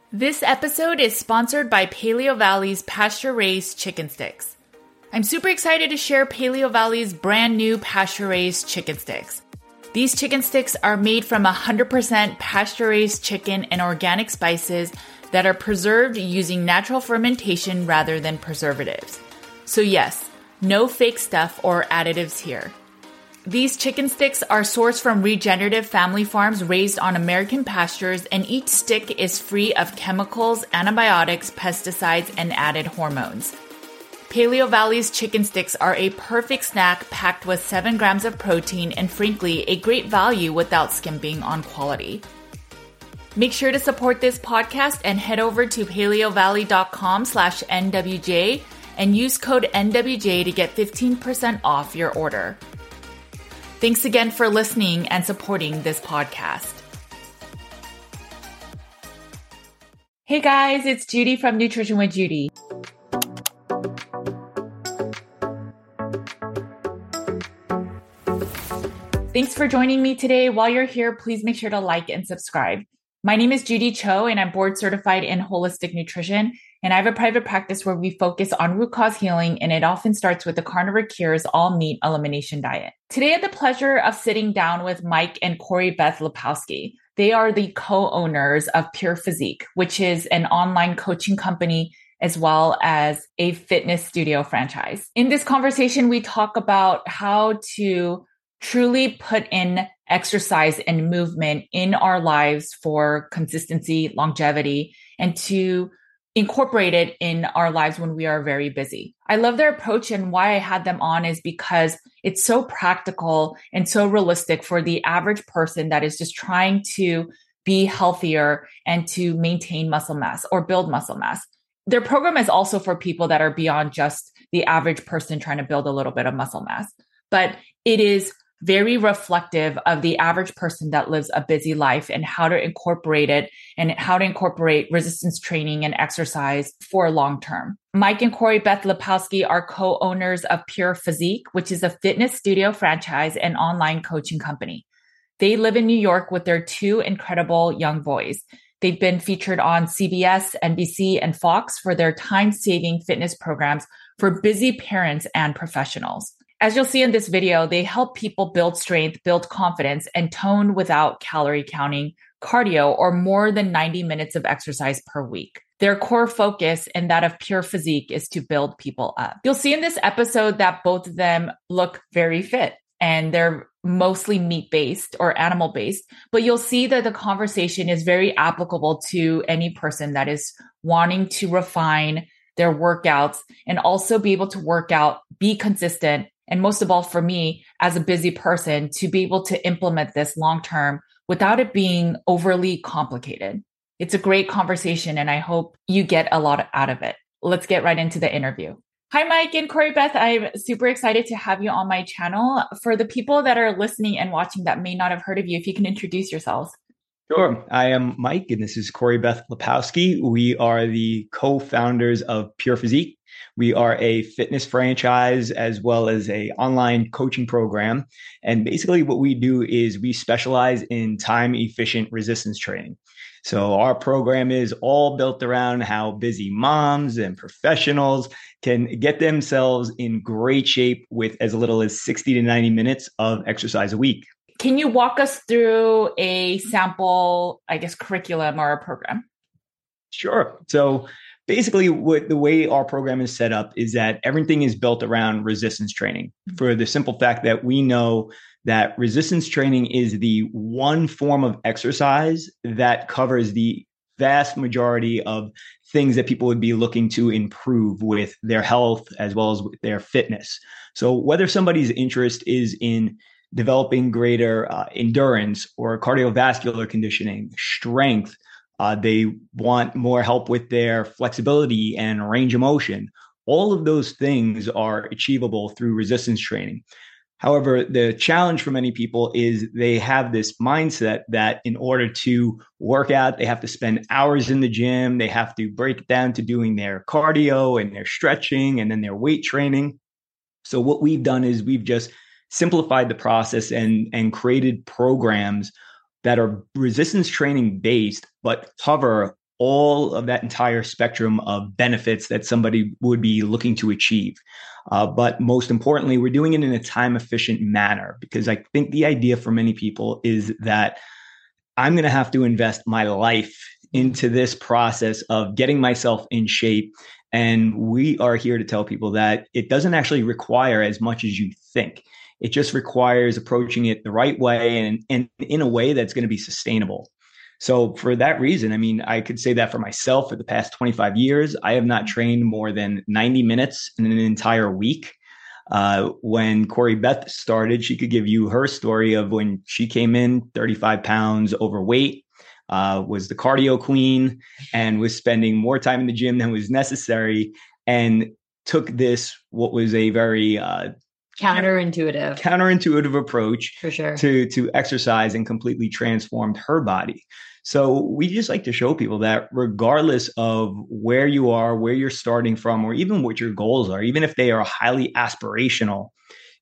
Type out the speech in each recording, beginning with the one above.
This episode is sponsored by Paleo Valley's pasture-raised chicken sticks. I'm super excited to share Paleo Valley's brand new pasture-raised chicken sticks. These chicken sticks are made from 100% pasture-raised chicken and organic spices that are preserved using natural fermentation rather than preservatives. So yes, no fake stuff or additives here. These chicken sticks are sourced from regenerative family farms raised on American pastures, and each stick is free of chemicals, antibiotics, pesticides, and added hormones. Paleo Valley's chicken sticks are a perfect snack packed with 7 grams of protein and frankly, a great value without skimping on quality. Make sure to support this podcast and head over to paleovalley.com/NWJ and use code NWJ to get 15% off your order. Thanks again for listening and supporting this podcast. Hey guys, it's Judy from Nutrition with Judy. Thanks for joining me today. While you're here, please make sure to like and subscribe. My name is Judy Cho, and I'm board certified in holistic nutrition. And I have a private practice where we focus on root cause healing, and it often starts with the Carnivore Cures all meat elimination diet. Today, I had the pleasure of sitting down with Mike and Corey Beth Lepowski. They are the co-owners of Pure Physique, which is an online coaching company as well as a fitness studio franchise. In this conversation, we talk about how to truly put in exercise and movement in our lives for consistency, longevity, and to incorporate it in our lives when we are very busy. I love their approach, and why I had them on is because it's so practical and so realistic for the average person that is just trying to be healthier and to maintain muscle mass or build muscle mass. Their program is also for people that are beyond just the average person trying to build a little bit of muscle mass, but it is very reflective of the average person that lives a busy life and how to incorporate it and how to incorporate resistance training and exercise for long term. Mike and Corey Beth Lepowski are co-owners of Pure Physique, which is a fitness studio franchise and online coaching company. They live in New York with their 2 incredible young boys. They've been featured on CBS, NBC, and Fox for their time-saving fitness programs for busy parents and professionals. As you'll see in this video, they help people build strength, build confidence, and tone without calorie counting, cardio, or more than 90 minutes of exercise per week. Their core focus and that of Pure Physique is to build people up. You'll see in this episode that both of them look very fit, and they're mostly meat-based or animal-based, but you'll see that the conversation is very applicable to any person that is wanting to refine their workouts and also be able to work out, be consistent, and most of all, for me, as a busy person, to be able to implement this long-term without it being overly complicated. It's a great conversation, and I hope you get a lot out of it. Let's get right into the interview. Hi, Mike and Corey Beth. I'm super excited to have you on my channel. For the people that are listening and watching that may not have heard of you, if you can introduce yourselves. Sure. I am Mike, and this is Corey Beth Lepowski. We are the co-founders of Pure Physique. We are a fitness franchise as well as an online coaching program. And basically what we do is we specialize in time-efficient resistance training. So our program is all built around how busy moms and professionals can get themselves in great shape with as little as 60 to 90 minutes of exercise a week. Can you walk us through a sample, curriculum or a program? Sure. So basically, the way our program is set up is that everything is built around resistance training for the simple fact that we know that resistance training is the one form of exercise that covers the vast majority of things that people would be looking to improve with their health as well as with their fitness. So whether somebody's interest is in developing greater endurance or cardiovascular conditioning, strength, they want more help with their flexibility and range of motion. All of those things are achievable through resistance training. However, the challenge for many people is they have this mindset that in order to work out, they have to spend hours in the gym. They have to break it down to doing their cardio and their stretching and then their weight training. So what we've done is we've just simplified the process and created programs that are resistance training based, but cover all of that entire spectrum of benefits that somebody would be looking to achieve. But most importantly, we're doing it in a time efficient manner, because I think the idea for many people is that I'm going to have to invest my life into this process of getting myself in shape. And we are here to tell people that it doesn't actually require as much as you think. It just requires approaching it the right way and in a way that's going to be sustainable. So for that reason, I mean, I could say that for myself for the past 25 years, I have not trained more than 90 minutes in an entire week. When Corey Beth started, she could give you her story of when she came in 35 pounds overweight, was the cardio queen, and was spending more time in the gym than was necessary, and took this, what was a very counterintuitive approach for sure to exercise, and completely transformed her body. So we just like to show people that regardless of where you are, where you're starting from, or even what your goals are, even if they are highly aspirational,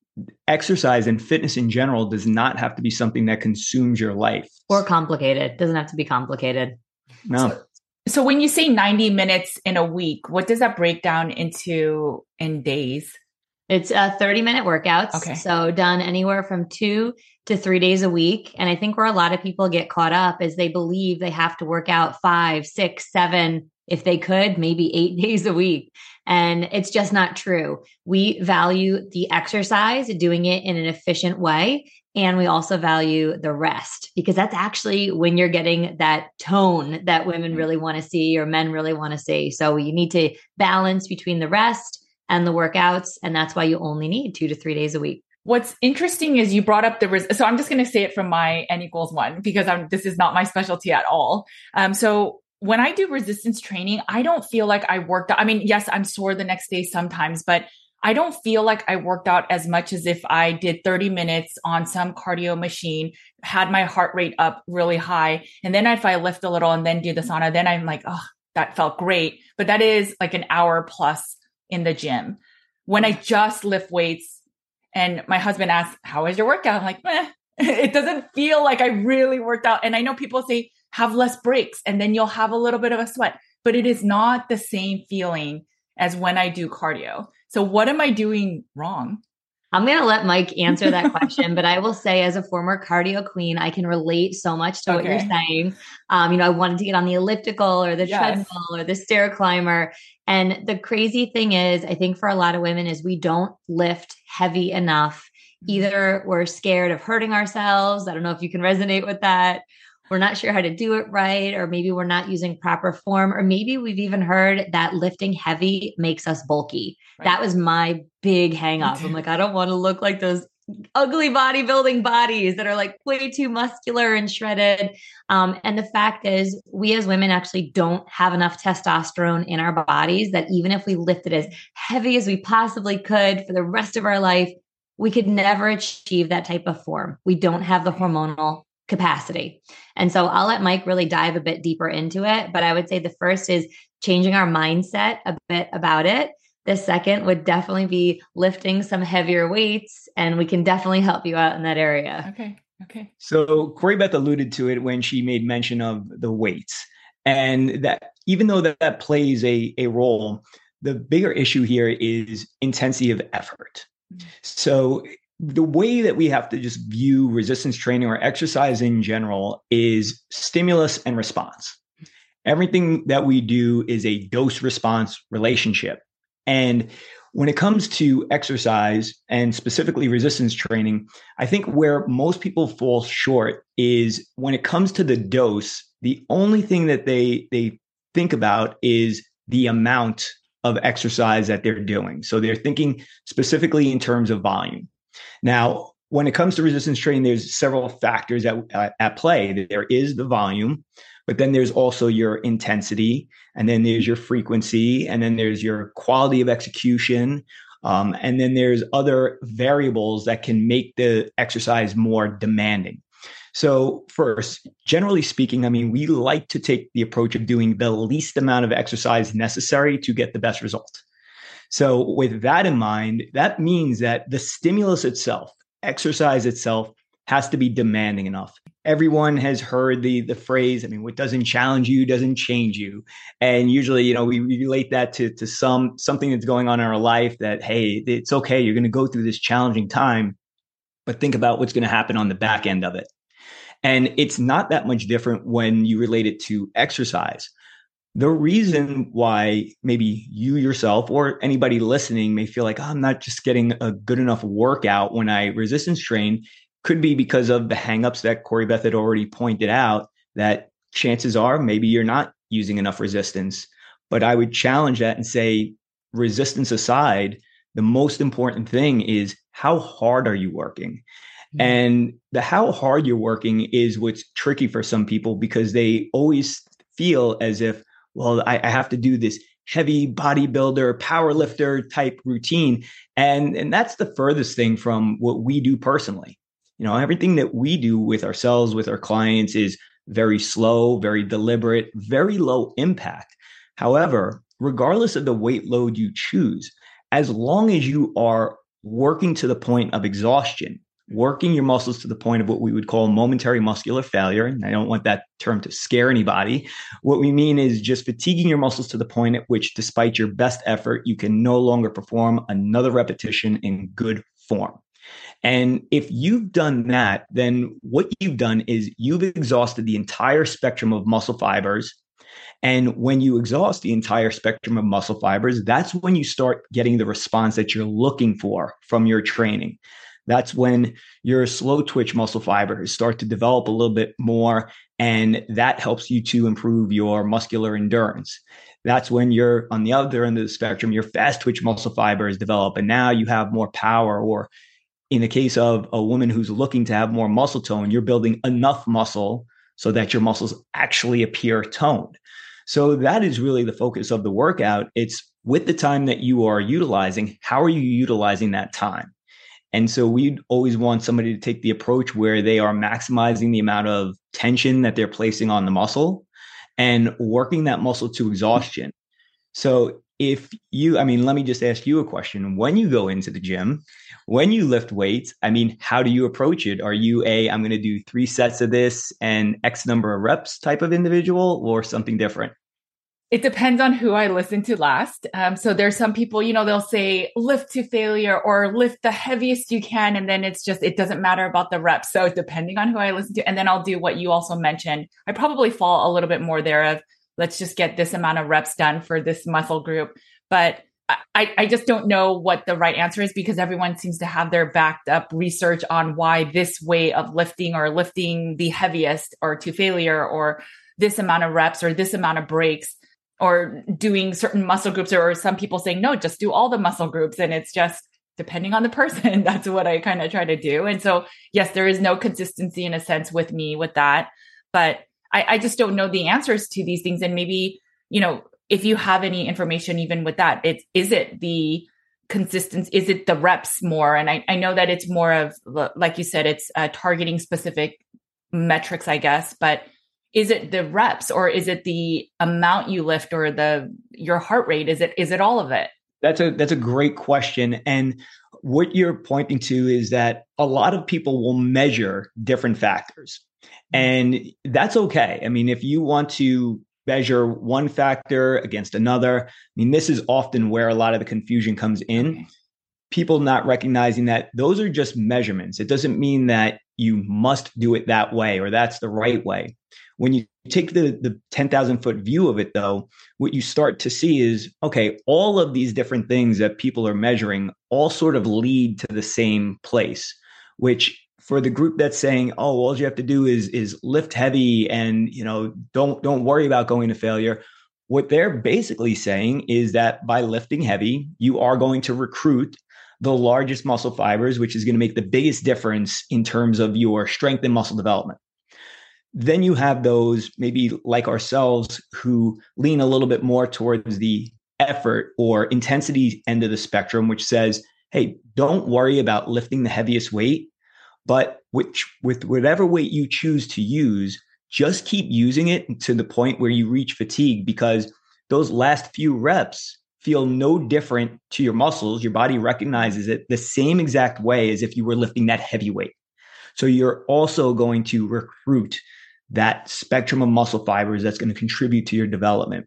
exercise and fitness in general does not have to be something that consumes your life. Or complicated. It doesn't have to be complicated. No. So when you say 90 minutes in a week, what does that break down into in days? It's 30-minute workouts. Okay. So done anywhere from 2 to 3 days a week. And I think where a lot of people get caught up is they believe they have to work out 5, 6, 7, if they could, maybe 8 days a week. And it's just not true. We value the exercise, doing it in an efficient way. And we also value the rest, because that's actually when you're getting that tone that women really want to see or men really want to see. So you need to balance between the rest and the workouts. And that's why you only need 2 to 3 days a week. What's interesting is you brought up so I'm just going to say it from my N=1, because this is not my specialty at all. So when I do resistance training, I don't feel like I worked out. I mean, yes, I'm sore the next day sometimes, but I don't feel like I worked out as much as if I did 30 minutes on some cardio machine, had my heart rate up really high. And then if I lift a little and then do the sauna, then I'm like, oh, that felt great. But that is like an hour plus in the gym. When I just lift weights and my husband asks, how was your workout? I'm like, it doesn't feel like I really worked out. And I know people say have less breaks and then you'll have a little bit of a sweat, but it is not the same feeling as when I do cardio. So what am I doing wrong? I'm going to let Mike answer that question, but I will say as a former cardio queen, I can relate so much to what you're saying. I wanted to get on the elliptical or the treadmill or the stair climber. And the crazy thing is, I think for a lot of women is we don't lift heavy enough. Either we're scared of hurting ourselves. I don't know if you can resonate with that. We're not sure how to do it right, or maybe we're not using proper form, or maybe we've even heard that lifting heavy makes us bulky. Right. That was my big hang up. I'm like, I don't want to look like those ugly bodybuilding bodies that are like way too muscular and shredded. And the fact is, we as women actually don't have enough testosterone in our bodies that even if we lifted as heavy as we possibly could for the rest of our life, we could never achieve that type of form. We don't have the hormonal capacity. And so I'll let Mike really dive a bit deeper into it. But I would say the first is changing our mindset a bit about it. The second would definitely be lifting some heavier weights, and we can definitely help you out in that area. Okay. So Corey Beth alluded to it when she made mention of the weights, and that even though that plays a role, the bigger issue here is intensity of effort. So the way that we have to just view resistance training or exercise in general is stimulus and response. Everything that we do is a dose response relationship. And when it comes to exercise and specifically resistance training, I think where most people fall short is when it comes to the dose, the only thing that they think about is the amount of exercise that they're doing. So they're thinking specifically in terms of volume. Now, when it comes to resistance training, there's several factors at play. There is the volume, but then there's also your intensity, and then there's your frequency, and then there's your quality of execution, and then there's other variables that can make the exercise more demanding. So first, generally speaking, I mean, we like to take the approach of doing the least amount of exercise necessary to get the best result. So with that in mind, that means that the stimulus itself, exercise itself, has to be demanding enough. Everyone has heard the phrase, I mean, what doesn't challenge you doesn't change you. And usually, we relate that to something that's going on in our life that, hey, it's okay. You're going to go through this challenging time, but think about what's going to happen on the back end of it. And it's not that much different when you relate it to exercise. The reason why maybe you yourself or anybody listening may feel like, I'm not just getting a good enough workout when I resistance train could be because of the hangups that Corey Beth had already pointed out, that chances are maybe you're not using enough resistance. But I would challenge that and say, resistance aside, the most important thing is how hard are you working? Mm-hmm. And the how hard you're working is what's tricky for some people, because they always feel as if, well, I have to do this heavy bodybuilder, power lifter type routine. And that's the furthest thing from what we do personally. Everything that we do with ourselves, with our clients, is very slow, very deliberate, very low impact. However, regardless of the weight load you choose, as long as you are working to the point of exhaustion, working your muscles to the point of what we would call momentary muscular failure, and I don't want that term to scare anybody. What we mean is just fatiguing your muscles to the point at which, despite your best effort, you can no longer perform another repetition in good form. And if you've done that, then what you've done is you've exhausted the entire spectrum of muscle fibers. And when you exhaust the entire spectrum of muscle fibers, that's when you start getting the response that you're looking for from your training. That's when your slow twitch muscle fibers start to develop a little bit more, and that helps you to improve your muscular endurance. That's when you're on the other end of the spectrum, your fast twitch muscle fibers develop, and now you have more power. Or in the case of a woman who's looking to have more muscle tone, you're building enough muscle so that your muscles actually appear toned. So that is really the focus of the workout. It's with the time that you are utilizing, how are you utilizing that time? And so we always want somebody to take the approach where they are maximizing the amount of tension that they're placing on the muscle and working that muscle to exhaustion. So let me just ask you a question. When you go into the gym, when you lift weights, how do you approach it? Are you I'm going to do 3 sets of this and X number of reps type of individual, or something different? It depends on who I listen to last. So there's some people, they'll say lift to failure or lift the heaviest you can. And then it doesn't matter about the reps. So depending on who I listen to, and then I'll do what you also mentioned. I probably fall a little bit more there of, let's just get this amount of reps done for this muscle group. But I just don't know what the right answer is, because everyone seems to have their backed up research on why this way of lifting, or lifting the heaviest or to failure, or this amount of reps or this amount of breaks, or doing certain muscle groups, or some people saying, no, just do all the muscle groups. And it's just depending on the person. That's what I kind of try to do. And so, yes, there is no consistency in a sense with me with that, but I just don't know the answers to these things. And maybe, if you have any information, even with that, is it the consistency? Is it the reps more? And I know that it's more of, like you said, it's targeting specific metrics, I guess, but is it the reps, or is it the amount you lift, or your heart rate? Is it all of it? That's a great question. And what you're pointing to is that a lot of people will measure different factors, and that's okay. If you want to measure one factor against another, this is often where a lot of the confusion comes in. Okay. People not recognizing that those are just measurements. It doesn't mean that you must do it that way, or that's the right way. When you take the 10,000 foot view of it, though, what you start to see is, okay, all of these different things that people are measuring all sort of lead to the same place, which for the group that's saying, oh, all you have to do is lift heavy and, don't worry about going to failure. What they're basically saying is that by lifting heavy, you are going to recruit the largest muscle fibers, which is going to make the biggest difference in terms of your strength and muscle development. Then you have those maybe like ourselves who lean a little bit more towards the effort or intensity end of the spectrum, which says, hey, don't worry about lifting the heaviest weight, but with whatever weight you choose to use, just keep using it to the point where you reach fatigue, because those last few reps feel no different to your muscles. Your body recognizes it the same exact way as if you were lifting that heavy weight. So you're also going to recruit that spectrum of muscle fibers that's going to contribute to your development.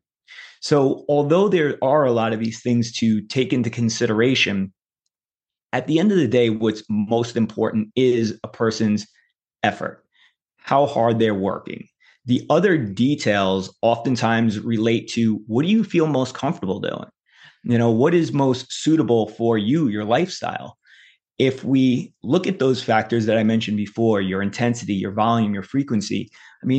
So although there are a lot of these things to take into consideration, at the end of the day, what's most important is a person's effort, how hard they're working. The other details oftentimes relate to, what do you feel most comfortable doing? What is most suitable for you, your lifestyle? If we look at those factors that I mentioned before, your intensity, your volume, your frequency,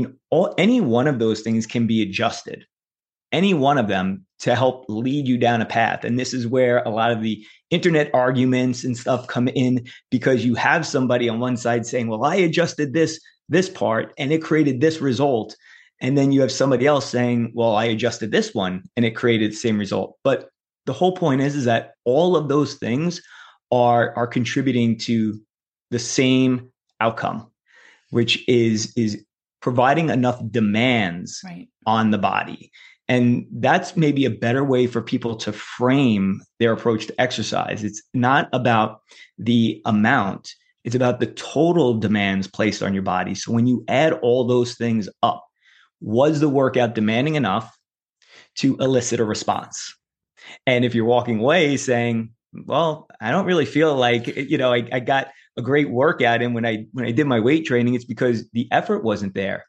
any one of those things can be adjusted, any one of them, to help lead you down a path. And this is where a lot of the internet arguments and stuff come in, because you have somebody on one side saying, well, I adjusted this part and it created this result. And then you have somebody else saying, well, I adjusted this one and it created the same result. But the whole point is that all of those things are contributing to the same outcome, which is providing enough demands on the body. And that's maybe a better way for people to frame their approach to exercise. It's not about the amount, it's about the total demands placed on your body. So when you add all those things up, was the workout demanding enough to elicit a response? And if you're walking away saying, well, I don't really feel like, I got a great workout. And when I did my weight training, it's because the effort wasn't there.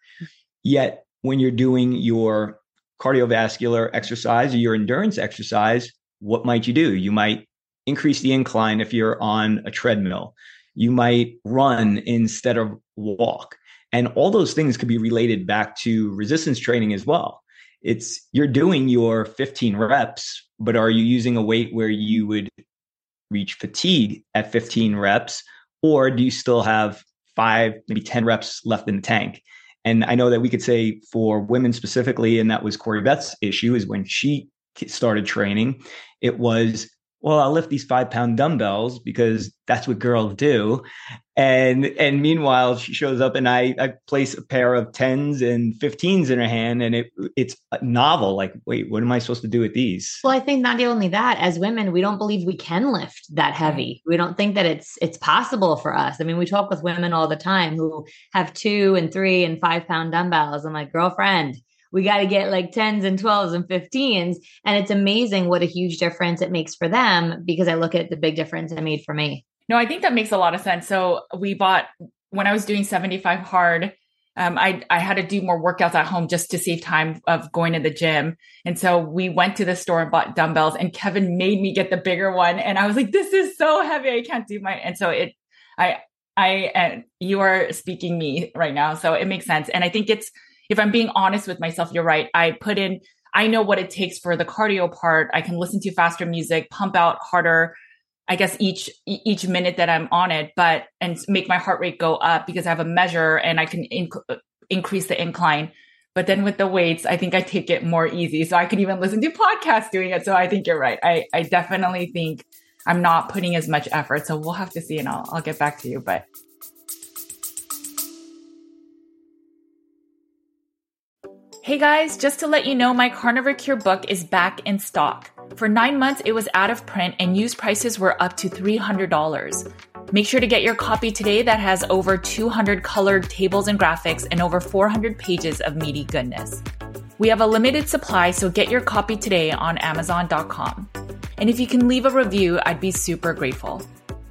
Yet when you're doing your cardiovascular exercise or your endurance exercise, what might you do? You might increase the incline if you're on a treadmill. You might run instead of walk. And all those things could be related back to resistance training as well. You're doing your 15 reps, but are you using a weight where you would reach fatigue at 15 reps? Or do you still have 5, maybe 10 reps left in the tank? And I know that we could say for women specifically, and that was Corey Beth's issue, is when she started training, it was, well, I'll lift these 5-pound dumbbells because that's what girls do. And meanwhile, she shows up and I place a pair of 10s and 15s in her hand, and it's novel. Like, wait, what am I supposed to do with these? Well, I think not only that, as women, we don't believe we can lift that heavy. We don't think that it's possible for us. I mean, we talk with women all the time who have 2 and 3 and 5-pound dumbbells. I'm like, girlfriend, we got to get like 10s and 12s and 15s. And it's amazing what a huge difference it makes for them, because I look at the big difference it made for me. No, I think that makes a lot of sense. So when I was doing 75 hard, I had to do more workouts at home just to save time of going to the gym. And so we went to the store and bought dumbbells, and Kevin made me get the bigger one. And I was like, this is so heavy. I can't do and so you are speaking me right now. So it makes sense. And I think if I'm being honest with myself, you're right. I know what it takes for the cardio part. I can listen to faster music, pump out harder, I guess each minute that I'm on it, and make my heart rate go up because I have a measure and I can increase the incline. But then with the weights, I think I take it more easy. So I can even listen to podcasts doing it. So I think you're right. I definitely think I'm not putting as much effort. So we'll have to see, and I'll get back to you. But hey guys, just to let you know, my Carnivore Cure book is back in stock. For 9 months, it was out of print and used prices were up to $300. Make sure to get your copy today that has over 200 colored tables and graphics and over 400 pages of meaty goodness. We have a limited supply, so get your copy today on Amazon.com. And if you can leave a review, I'd be super grateful.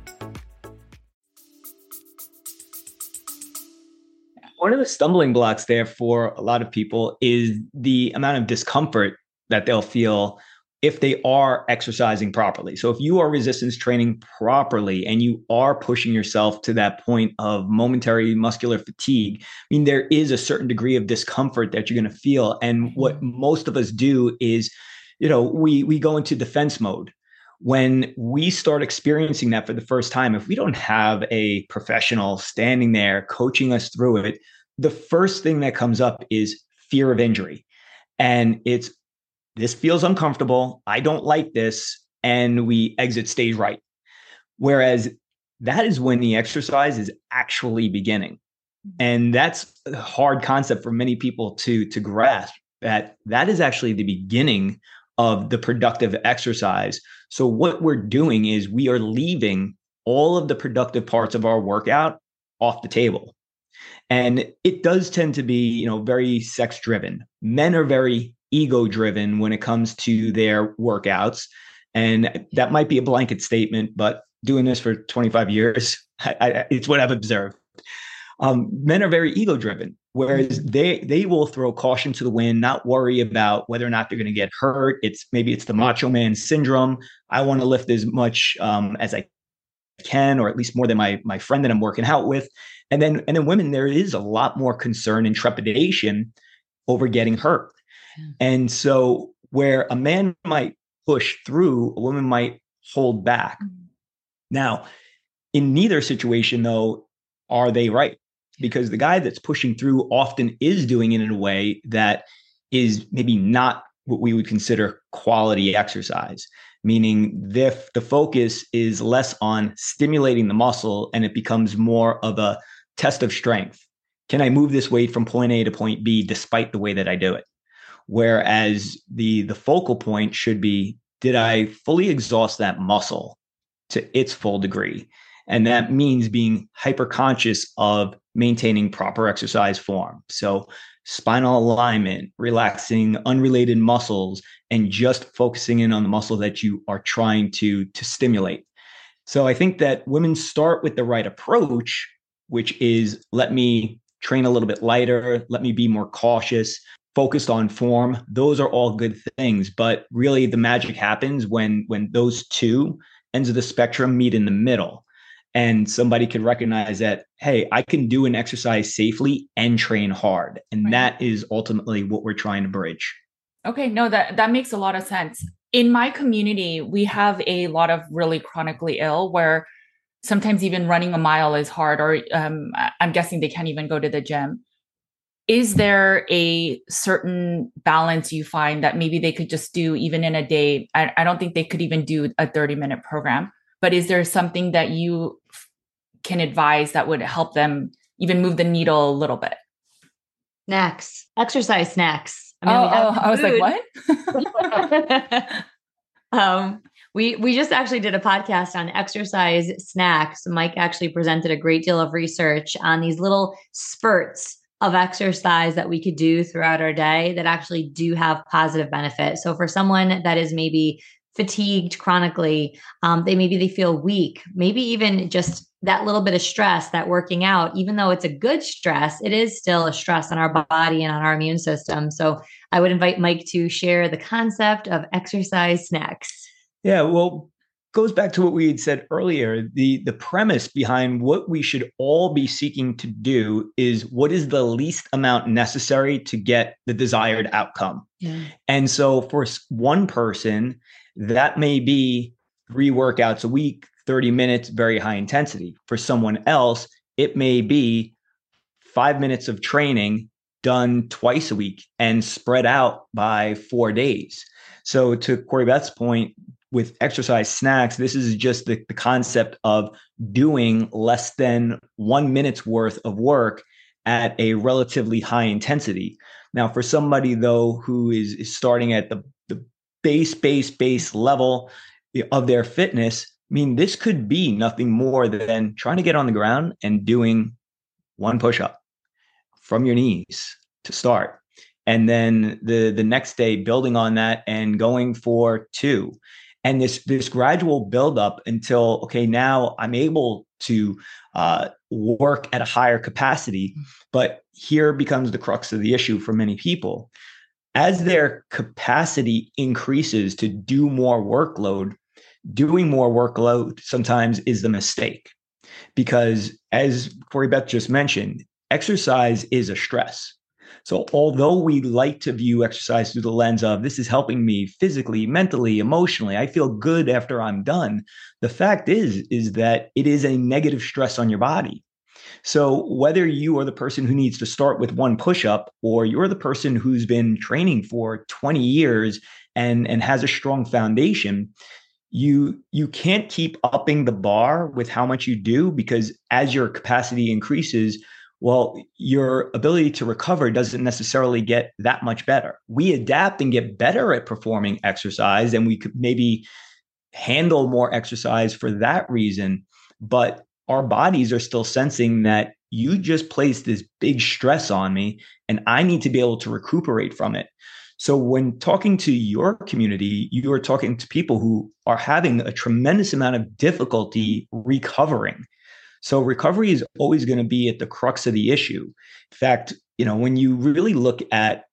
One of the stumbling blocks there for a lot of people is the amount of discomfort that they'll feel if they are exercising properly. So if you are resistance training properly and you are pushing yourself to that point of momentary muscular fatigue, there is a certain degree of discomfort that you're going to feel. And what most of us do is, we go into defense mode. When we start experiencing that for the first time, if we don't have a professional standing there coaching us through it, the first thing that comes up is fear of injury. And this feels uncomfortable. I don't like this. And we exit stage right. Whereas that is when the exercise is actually beginning. And that's a hard concept for many people to grasp, that is actually the beginning of the productive exercise. So what we're doing is we are leaving all of the productive parts of our workout off the table. And it does tend to be, very sex driven. Men are very ego driven when it comes to their workouts. And that might be a blanket statement, but doing this for 25 years, it's what I've observed. Men are very ego driven, whereas they will throw caution to the wind, not worry about whether or not they're going to get hurt. Maybe it's the macho man syndrome. I want to lift as much as I can, or at least more than my friend that I'm working out with. And then women, there is a lot more concern and trepidation over getting hurt. And so where a man might push through, a woman might hold back. Now, in neither situation, though, are they right? Because the guy that's pushing through often is doing it in a way that is maybe not what we would consider quality exercise, meaning the focus is less on stimulating the muscle and it becomes more of a test of strength. Can I move this weight from point A to point B despite the way that I do it? Whereas the focal point should be, did I fully exhaust that muscle to its full degree? And that means being hyper conscious of maintaining proper exercise form. So spinal alignment, relaxing unrelated muscles, and just focusing in on the muscle that you are trying to stimulate. So I think that women start with the right approach, which is, let me train a little bit lighter, let me be more cautious, focused on form. Those are all good things. But really the magic happens when those two ends of the spectrum meet in the middle. And somebody could recognize that, hey, I can do an exercise safely and train hard. And right. That is ultimately what we're trying to bridge. Okay, no, that makes a lot of sense. In my community, we have a lot of really chronically ill where sometimes even running a mile is hard, or I'm guessing they can't even go to the gym. Is there a certain balance you find that maybe they could just do even in a day? I don't think they could even do a 30-minute program. But is there something that you can advise that would help them even move the needle a little bit? Snacks, exercise snacks. I was like, what? We just actually did a podcast on exercise snacks. Mike actually presented a great deal of research on these little spurts of exercise that we could do throughout our day that actually do have positive benefits. So for someone that is maybe fatigued chronically, they feel weak, maybe even just that little bit of stress, that working out, even though it's a good stress, it is still a stress on our body and on our immune system. So I would invite Mike to share the concept of exercise snacks. Yeah, well, goes back to what we had said earlier. The premise behind what we should all be seeking to do is what is the least amount necessary to get the desired outcome. Yeah. And so for one person, that may be 3 workouts a week, 30 minutes, very high intensity. For someone else, it may be 5 minutes of training done twice a week and spread out by 4 days. So to Corey Beth's point, with exercise snacks, this is just the concept of doing less than 1 minute's worth of work at a relatively high intensity. Now, for somebody, though, who is starting at the base level of their fitness, I mean, this could be nothing more than trying to get on the ground and doing 1 push-up from your knees to start. And then the next day, building on that and going for 2. And this gradual buildup until, okay, now I'm able to work at a higher capacity. But here becomes the crux of the issue for many people. As their capacity increases to do more workload, doing more workload sometimes is the mistake. Because as Corey Beth just mentioned, exercise is a stress. So although we like to view exercise through the lens of this is helping me physically, mentally, emotionally, I feel good after I'm done, the fact is that it is a negative stress on your body. So whether you are the person who needs to start with 1 push-up, or you're the person who's been training for 20 years and has a strong foundation, you can't keep upping the bar with how much you do, because as your capacity increases, well, your ability to recover doesn't necessarily get that much better. We adapt and get better at performing exercise, and we could maybe handle more exercise for that reason. But our bodies are still sensing that you just placed this big stress on me and I need to be able to recuperate from it. So when talking to your community, you are talking to people who are having a tremendous amount of difficulty recovering. So recovery is always going to be at the crux of the issue. In fact, when you really look at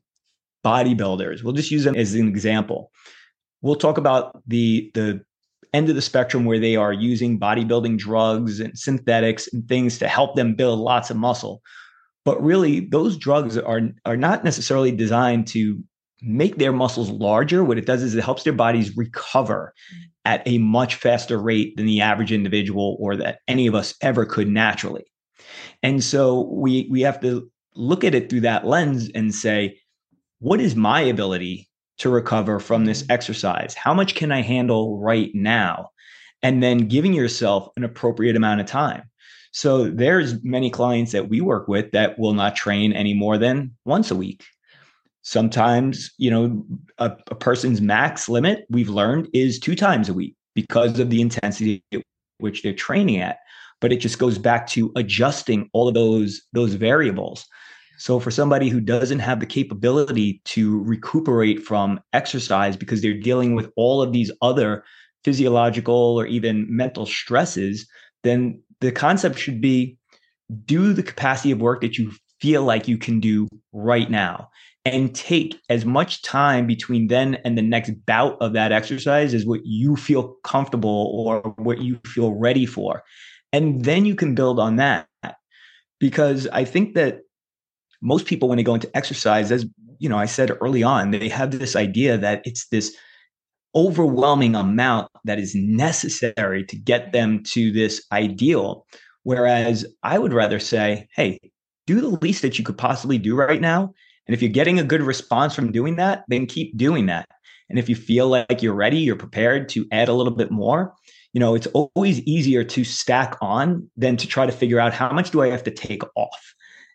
bodybuilders, we'll just use them as an example. We'll talk about the end of the spectrum where they are using bodybuilding drugs and synthetics and things to help them build lots of muscle. But really, those drugs are not necessarily designed to make their muscles larger. What it does is it helps their bodies recover at a much faster rate than the average individual or that any of us ever could naturally. And so we have to look at it through that lens and say, what is my ability to recover from this exercise? How much can I handle right now? And then giving yourself an appropriate amount of time. So there's many clients that we work with that will not train any more than once a week. Sometimes, a person's max limit, we've learned, is 2 times a week because of the intensity at which they're training at. But it just goes back to adjusting all of those variables. So for somebody who doesn't have the capability to recuperate from exercise because they're dealing with all of these other physiological or even mental stresses, then the concept should be do the capacity of work that you feel like you can do right now and take as much time between then and the next bout of that exercise as what you feel comfortable or what you feel ready for. And then you can build on that. Because I think that most people, when they go into exercise, as I said early on, they have this idea that it's this overwhelming amount that is necessary to get them to this ideal. Whereas I would rather say, hey, do the least that you could possibly do right now. And if you're getting a good response from doing that, then keep doing that. And if you feel like you're ready, you're prepared to add a little bit more, it's always easier to stack on than to try to figure out how much do I have to take off.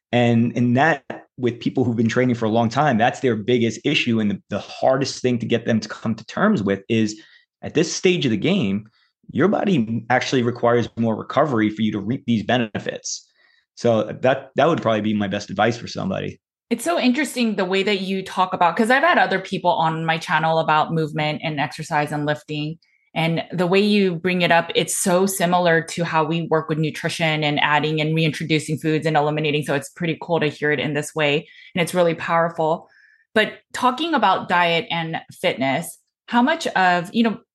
And that, with people who've been training for a long time, that's their biggest issue. And the hardest thing to get them to come to terms with is at this stage of the game, your body actually requires more recovery for you to reap these benefits. So that would probably be my best advice for somebody. It's so interesting the way that you talk about, because I've had other people on my channel about movement and exercise and lifting. And the way you bring it up, it's so similar to how we work with nutrition and adding and reintroducing foods and eliminating. So it's pretty cool to hear it in this way. And it's really powerful. But talking about diet and fitness, how much of,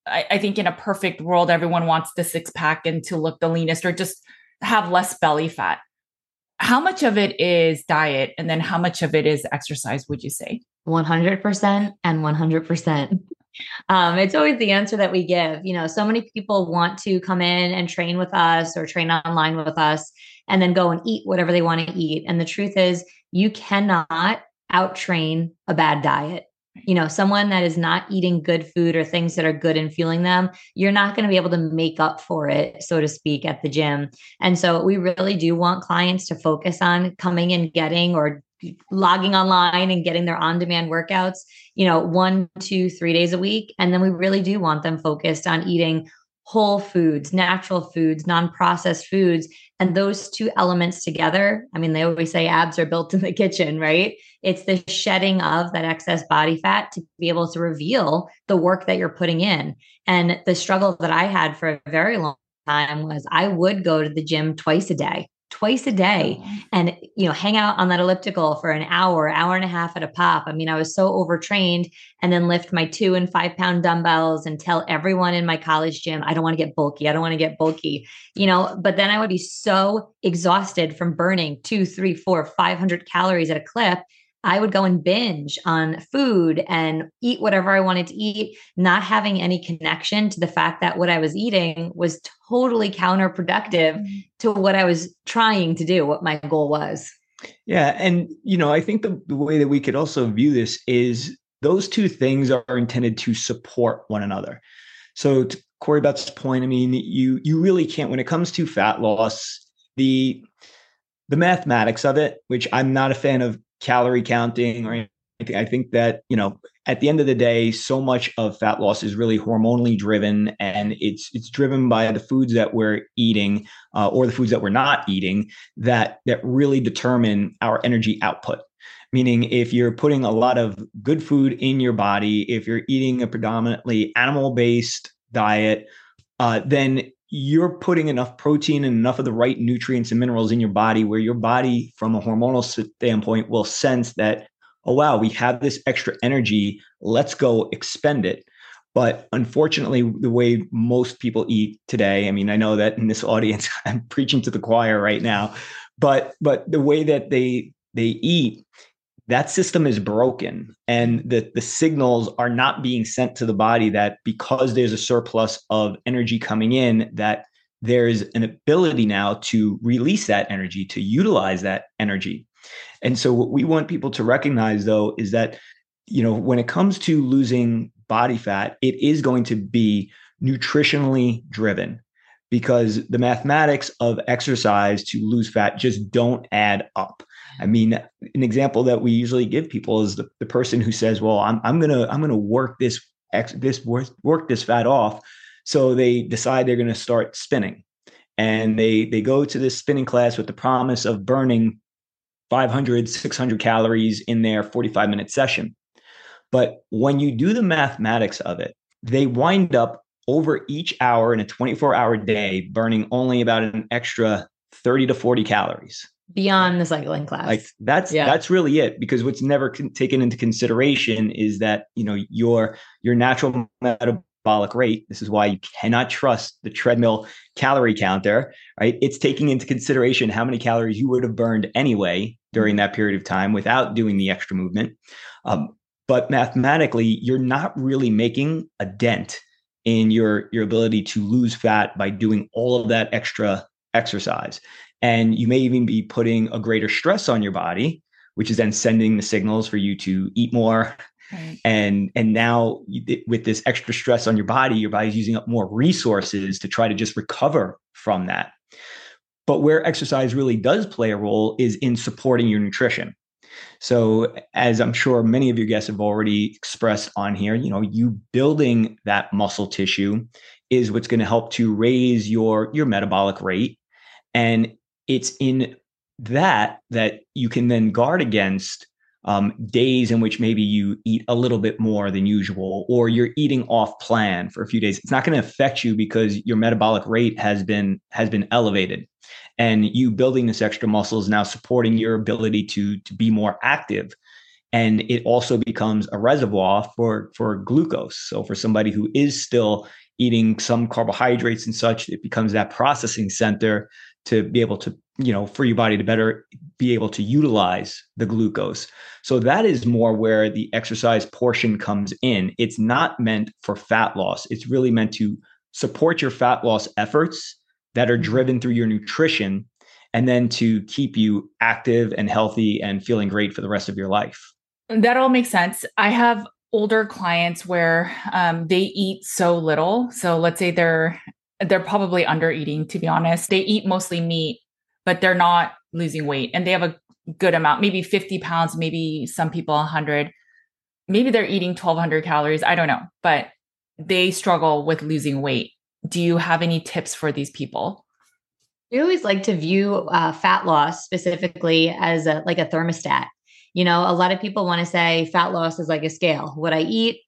I think in a perfect world, everyone wants the 6-pack and to look the leanest or just have less belly fat. How much of it is diet? And then how much of it is exercise, would you say? 100% and 100%. It's always the answer that we give. So many people want to come in and train with us or train online with us and then go and eat whatever they want to eat. And the truth is, you cannot out-train a bad diet. Someone that is not eating good food or things that are good and fueling them, you're not going to be able to make up for it, so to speak, at the gym. And so we really do want clients to focus on coming and getting or logging online and getting their on-demand workouts, 1, 2, 3 days a week. And then we really do want them focused on eating whole foods, natural foods, non-processed foods. And those two elements together, they always say abs are built in the kitchen, right? It's the shedding of that excess body fat to be able to reveal the work that you're putting in. And the struggle that I had for a very long time was I would go to the gym twice a day and, hang out on that elliptical for an hour and a half at a pop. I was so overtrained, and then lift my 2 and 5 pound dumbbells and tell everyone in my college gym, I don't want to get bulky. But then I would be so exhausted from burning 2, 3, 4, 500 calories at a clip. I would go and binge on food and eat whatever I wanted to eat, not having any connection to the fact that what I was eating was totally counterproductive to what I was trying to do, what my goal was. Yeah. And, I think the way that we could also view this is those two things are intended to support one another. So to Corey Butt's point, you really can't, when it comes to fat loss, the mathematics of it, which I'm not a fan of calorie counting or I think that, at the end of the day, so much of fat loss is really hormonally driven, and it's driven by the foods that we're eating or the foods that we're not eating that really determine our energy output. Meaning, if you're putting a lot of good food in your body, if you're eating a predominantly animal-based diet, then you're putting enough protein and enough of the right nutrients and minerals in your body where your body, from a hormonal standpoint, will sense that, oh, wow, we have this extra energy. Let's go expend it. But unfortunately, the way most people eat today, I mean, I know that in this audience, I'm preaching to the choir right now, but the way that they eat, that system is broken, and the signals are not being sent to the body that because there's a surplus of energy coming in, that there's an ability now to release that energy, to utilize that energy. And so what we want people to recognize, though, is that, when it comes to losing body fat, it is going to be nutritionally driven, because the mathematics of exercise to lose fat just don't add up. I mean, an example that we usually give people is the person who says, well, I'm gonna work this fat off. So they decide they're gonna start spinning, and they go to this spinning class with the promise of burning 500, 600 calories in their 45-minute session. But when you do the mathematics of it, they wind up over each hour in a 24-hour day burning only about an extra 30 to 40 calories. Beyond the cycling class. Like that's really it, because what's never taken into consideration is that, your natural metabolic rate. This is why you cannot trust the treadmill calorie counter, right? It's taking into consideration how many calories you would have burned anyway during that period of time without doing the extra movement. But mathematically, you're not really making a dent in your ability to lose fat by doing all of that extra exercise. And you may even be putting a greater stress on your body, which is then sending the signals for you to eat more. Right. And now with this extra stress on your body's using up more resources to try to just recover from that. But where exercise really does play a role is in supporting your nutrition. So as I'm sure many of your guests have already expressed on here, you building that muscle tissue is what's going to help to raise your metabolic rate. And it's in that you can then guard against days in which maybe you eat a little bit more than usual, or you're eating off plan for a few days. It's not going to affect you because your metabolic rate has been elevated, and you building this extra muscle is now supporting your ability to be more active. And it also becomes a reservoir for glucose. So for somebody who is still eating some carbohydrates and such, it becomes that processing center to be able to, for your body to better be able to utilize the glucose. So that is more where the exercise portion comes in. It's not meant for fat loss. It's really meant to support your fat loss efforts that are driven through your nutrition, and then to keep you active and healthy and feeling great for the rest of your life. That all makes sense. I have older clients where they eat so little. So let's say they're probably under eating, to be honest. They eat mostly meat, but they're not losing weight. And they have a good amount, maybe 50 pounds, maybe some people 100. Maybe they're eating 1,200 calories. I don't know, but they struggle with losing weight. Do you have any tips for these people? We always like to view fat loss specifically as a thermostat. A lot of people want to say fat loss is like a scale. What I eat,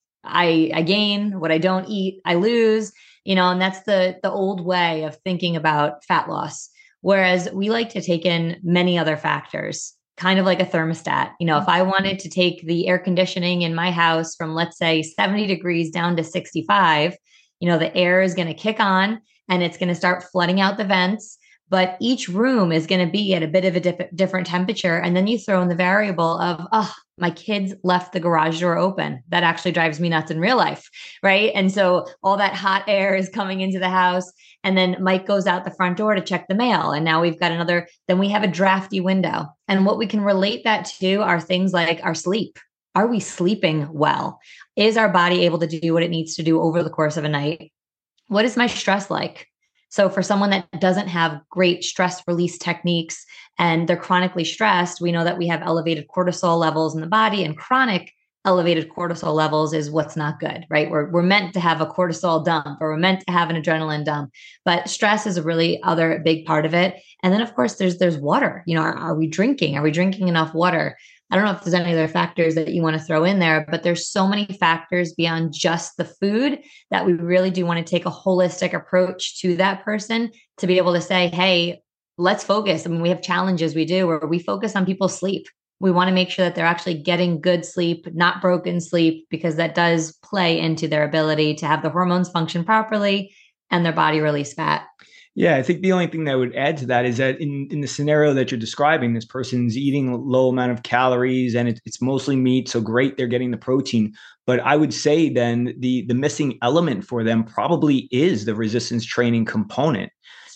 I gain. What I don't eat, I lose. And that's the old way of thinking about fat loss. Whereas we like to take in many other factors, kind of like a thermostat. If I wanted to take the air conditioning in my house from, let's say, 70 degrees down to 65, the air is going to kick on and it's going to start flooding out the vents. But each room is going to be at a bit of a different temperature. And then you throw in the variable of, my kids left the garage door open. That actually drives me nuts in real life, right? And so all that hot air is coming into the house. And then Mike goes out the front door to check the mail. And now we've got then we have a drafty window. And what we can relate that to are things like our sleep. Are we sleeping well? Is our body able to do what it needs to do over the course of a night? What is my stress like? So for someone that doesn't have great stress release techniques and they're chronically stressed, we know that we have elevated cortisol levels in the body, and chronic elevated cortisol levels is what's not good, right? We're meant to have a cortisol dump, or we're meant to have an adrenaline dump, but stress is a really other big part of it. And then of course there's water. Are we drinking? Are we drinking enough water? I don't know if there's any other factors that you want to throw in there, but there's so many factors beyond just the food that we really do want to take a holistic approach to that person to be able to say, hey, let's focus. I mean, we have challenges we do where we focus on people's sleep. We want to make sure that they're actually getting good sleep, not broken sleep, because that does play into their ability to have the hormones function properly and their body release fat. Yeah, I think the only thing that I would add to that is that in the scenario that you're describing, this person's eating a low amount of calories and it's mostly meat. So great, they're getting the protein. But I would say then the missing element for them probably is the resistance training component.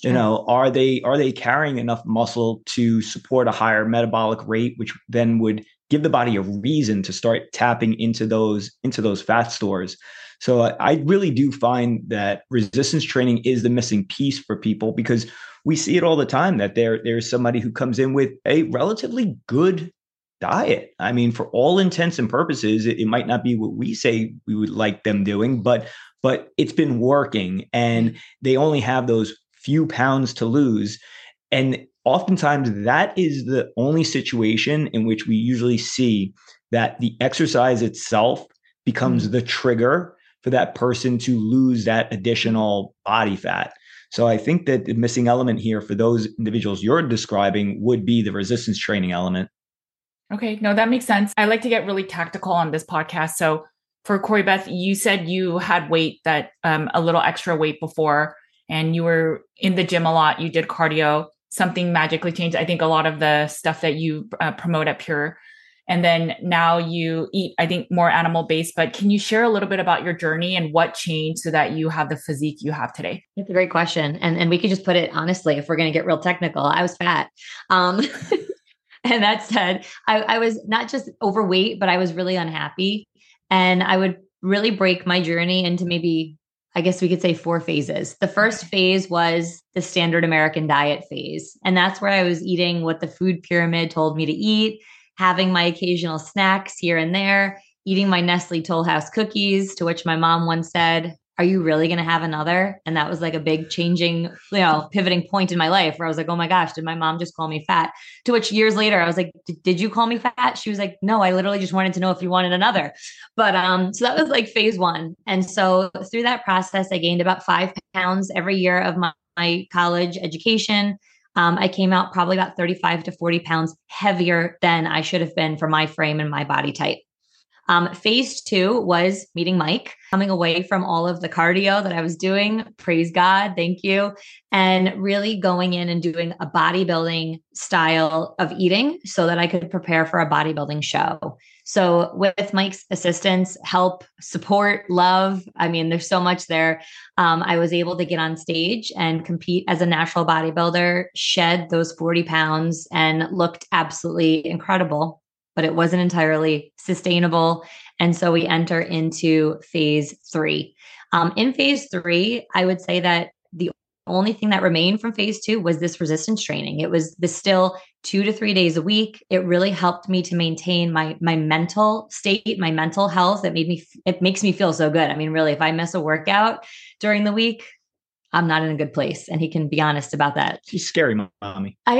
Are they carrying enough muscle to support a higher metabolic rate, which then would give the body a reason to start tapping into those fat stores? So I really do find that resistance training is the missing piece for people, because we see it all the time that there's somebody who comes in with a relatively good diet. I mean, for all intents and purposes, it might not be what we say we would like them doing, but it's been working, and they only have those few pounds to lose. And oftentimes that is the only situation in which we usually see that the exercise itself becomes the trigger for that person to lose that additional body fat. So I think that the missing element here for those individuals you're describing would be the resistance training element. Okay, no, that makes sense. I like to get really tactical on this podcast. So for Corey Beth, you said you had weight that a little extra weight before, and you were in the gym a lot. You did cardio. Something magically changed. I think a lot of the stuff that you promote at Pure. And then now you eat, I think, more animal-based, but can you share a little bit about your journey and what changed so that you have the physique you have today? That's a great question. And we could just put it honestly, if we're going to get real technical, I was fat. And that said, I was not just overweight, but I was really unhappy. And I would really break my journey into maybe, I guess we could say 4 phases. The first phase was the standard American diet phase. And that's where I was eating what the food pyramid told me to eat, having my occasional snacks here and there, eating my Nestle Toll House cookies, to which my mom once said, "Are you really going to have another?" And that was like a big changing, pivoting point in my life where I was like, oh my gosh, did my mom just call me fat? To which years later, I was like, did you call me fat? She was like, no, I literally just wanted to know if you wanted another. But so that was like phase 1. And so through that process, I gained about 5 pounds every year of my college education. I came out probably about 35 to 40 pounds heavier than I should have been for my frame and my body type. Phase 2 was meeting Mike, coming away from all of the cardio that I was doing. Praise God. Thank you. And really going in and doing a bodybuilding style of eating so that I could prepare for a bodybuilding show. So with Mike's assistance, help, support, love, I mean, there's so much there. I was able to get on stage and compete as a natural bodybuilder, shed those 40 pounds, and looked absolutely incredible, but it wasn't entirely sustainable. And so we enter into phase 3. In phase 3, I would say that the only thing that remained from phase 2 was this resistance training. It was still 2 to 3 days a week. It really helped me to maintain my mental state, my mental health. It makes me feel so good. I mean, really, if I miss a workout during the week, I'm not in a good place. And he can be honest about that. She's scary, mommy. I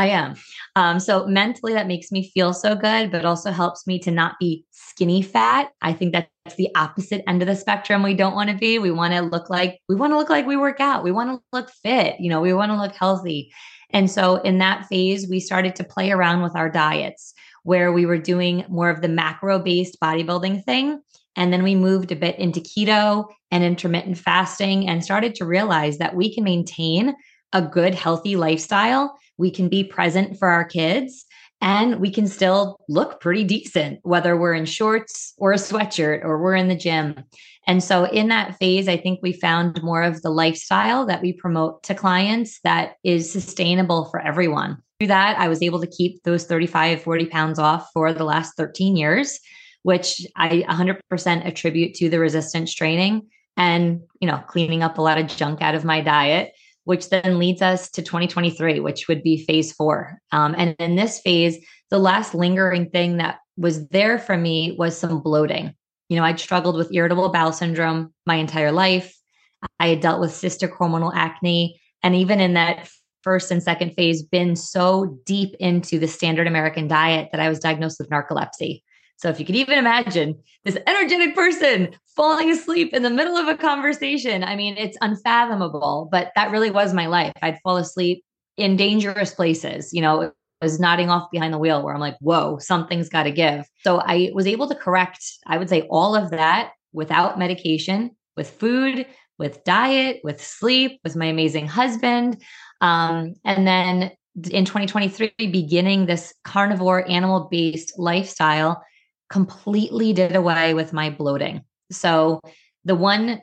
am. So mentally that makes me feel so good, but also helps me to not be skinny fat. I think that's the opposite end of the spectrum. We don't want to be. We want to look like we work out. We want to look fit. We want to look healthy. And so in that phase, we started to play around with our diets where we were doing more of the macro-based bodybuilding thing. And then we moved a bit into keto and intermittent fasting and started to realize that we can maintain a good, healthy lifestyle. We can be present for our kids and we can still look pretty decent, whether we're in shorts or a sweatshirt or we're in the gym. And so in that phase, I think we found more of the lifestyle that we promote to clients that is sustainable for everyone. Through that, I was able to keep those 35, 40 pounds off for the last 13 years. Which I 100% attribute to the resistance training and, cleaning up a lot of junk out of my diet. which then leads us to 2023, which would be phase 4. And in this phase, the last lingering thing that was there for me was some bloating. I'd struggled with irritable bowel syndrome my entire life. I had dealt with cystic hormonal acne. And even in that first and second phase, been so deep into the standard American diet that I was diagnosed with narcolepsy. So if you could even imagine this energetic person falling asleep in the middle of a conversation, I mean, it's unfathomable, but that really was my life. I'd fall asleep in dangerous places, was nodding off behind the wheel where I'm like, whoa, something's got to give. So I was able to correct, I would say, all of that without medication, with food, with diet, with sleep, with my amazing husband. And then in 2023, beginning this carnivore animal-based lifestyle, completely did away with my bloating. So the one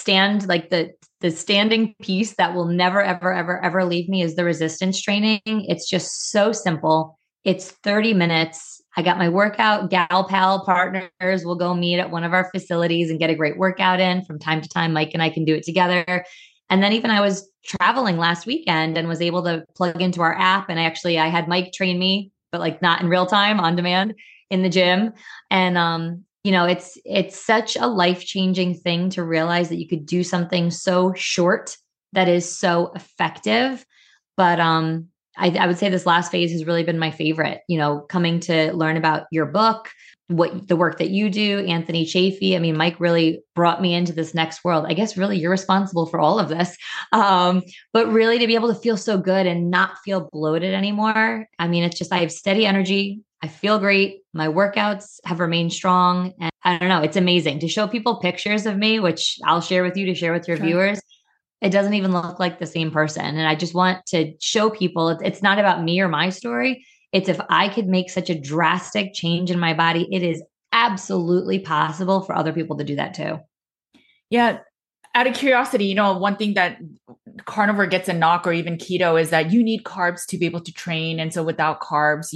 the standing piece that will never, ever, ever, ever leave me is the resistance training. It's just so simple. It's 30 minutes. I got my workout. Gal Pal partners will go meet at one of our facilities and get a great workout in. From time to time, Mike and I can do it together. And then even I was traveling last weekend and was able to plug into our app. And I had Mike train me, but like not in real time, on demand in the gym. And, it's such a life-changing thing to realize that you could do something so short that is so effective. But I would say this last phase has really been my favorite, coming to learn about your book, what the work that you do, Anthony Chafee. I mean, Mike really brought me into this next world. I guess really you're responsible for all of this. But really to be able to feel so good and not feel bloated anymore. I mean, it's just, I have steady energy. I feel great. My workouts have remained strong. And I don't know, it's amazing to show people pictures of me, which I'll share with you to share with your viewers. It doesn't even look like the same person. And I just want to show people it's not about me or my story. It's if I could make such a drastic change in my body, it is absolutely possible for other people to do that too. Yeah. Out of curiosity, one thing that carnivore gets a knock, or even keto, is that you need carbs to be able to train. And so without carbs,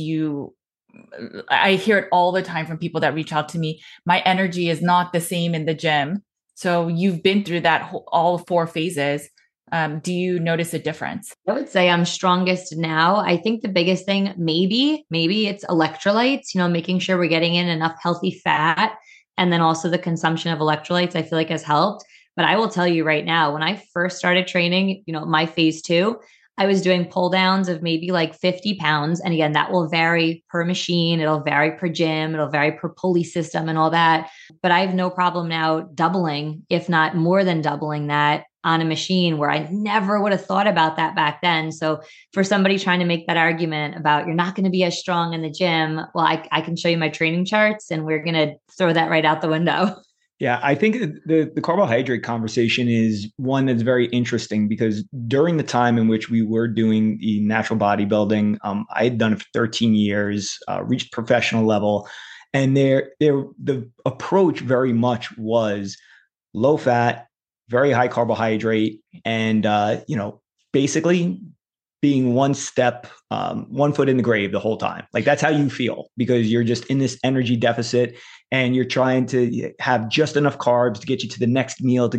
I hear it all the time from people that reach out to me. My energy is not the same in the gym. So you've been through that all 4 phases. Do you notice a difference? I would say I'm strongest now. I think the biggest thing, maybe it's electrolytes, making sure we're getting in enough healthy fat. And then also the consumption of electrolytes, I feel like has helped. But I will tell you right now, when I first started training, my phase 2, I was doing pull downs of maybe like 50 pounds. And again, that will vary per machine. It'll vary per gym. It'll vary per pulley system and all that. But I have no problem now doubling, if not more than doubling that on a machine, where I never would have thought about that back then. So for somebody trying to make that argument about you're not going to be as strong in the gym, well, I can show you my training charts and we're going to throw that right out the window. Yeah, I think the carbohydrate conversation is one that's very interesting, because during the time in which we were doing the natural bodybuilding, I had done it for 13 years, reached professional level, and the approach very much was low fat, very high carbohydrate, and basically being one foot in the grave the whole time. Like that's how you feel, because you're just in this energy deficit and you're trying to have just enough carbs to get you to the next meal,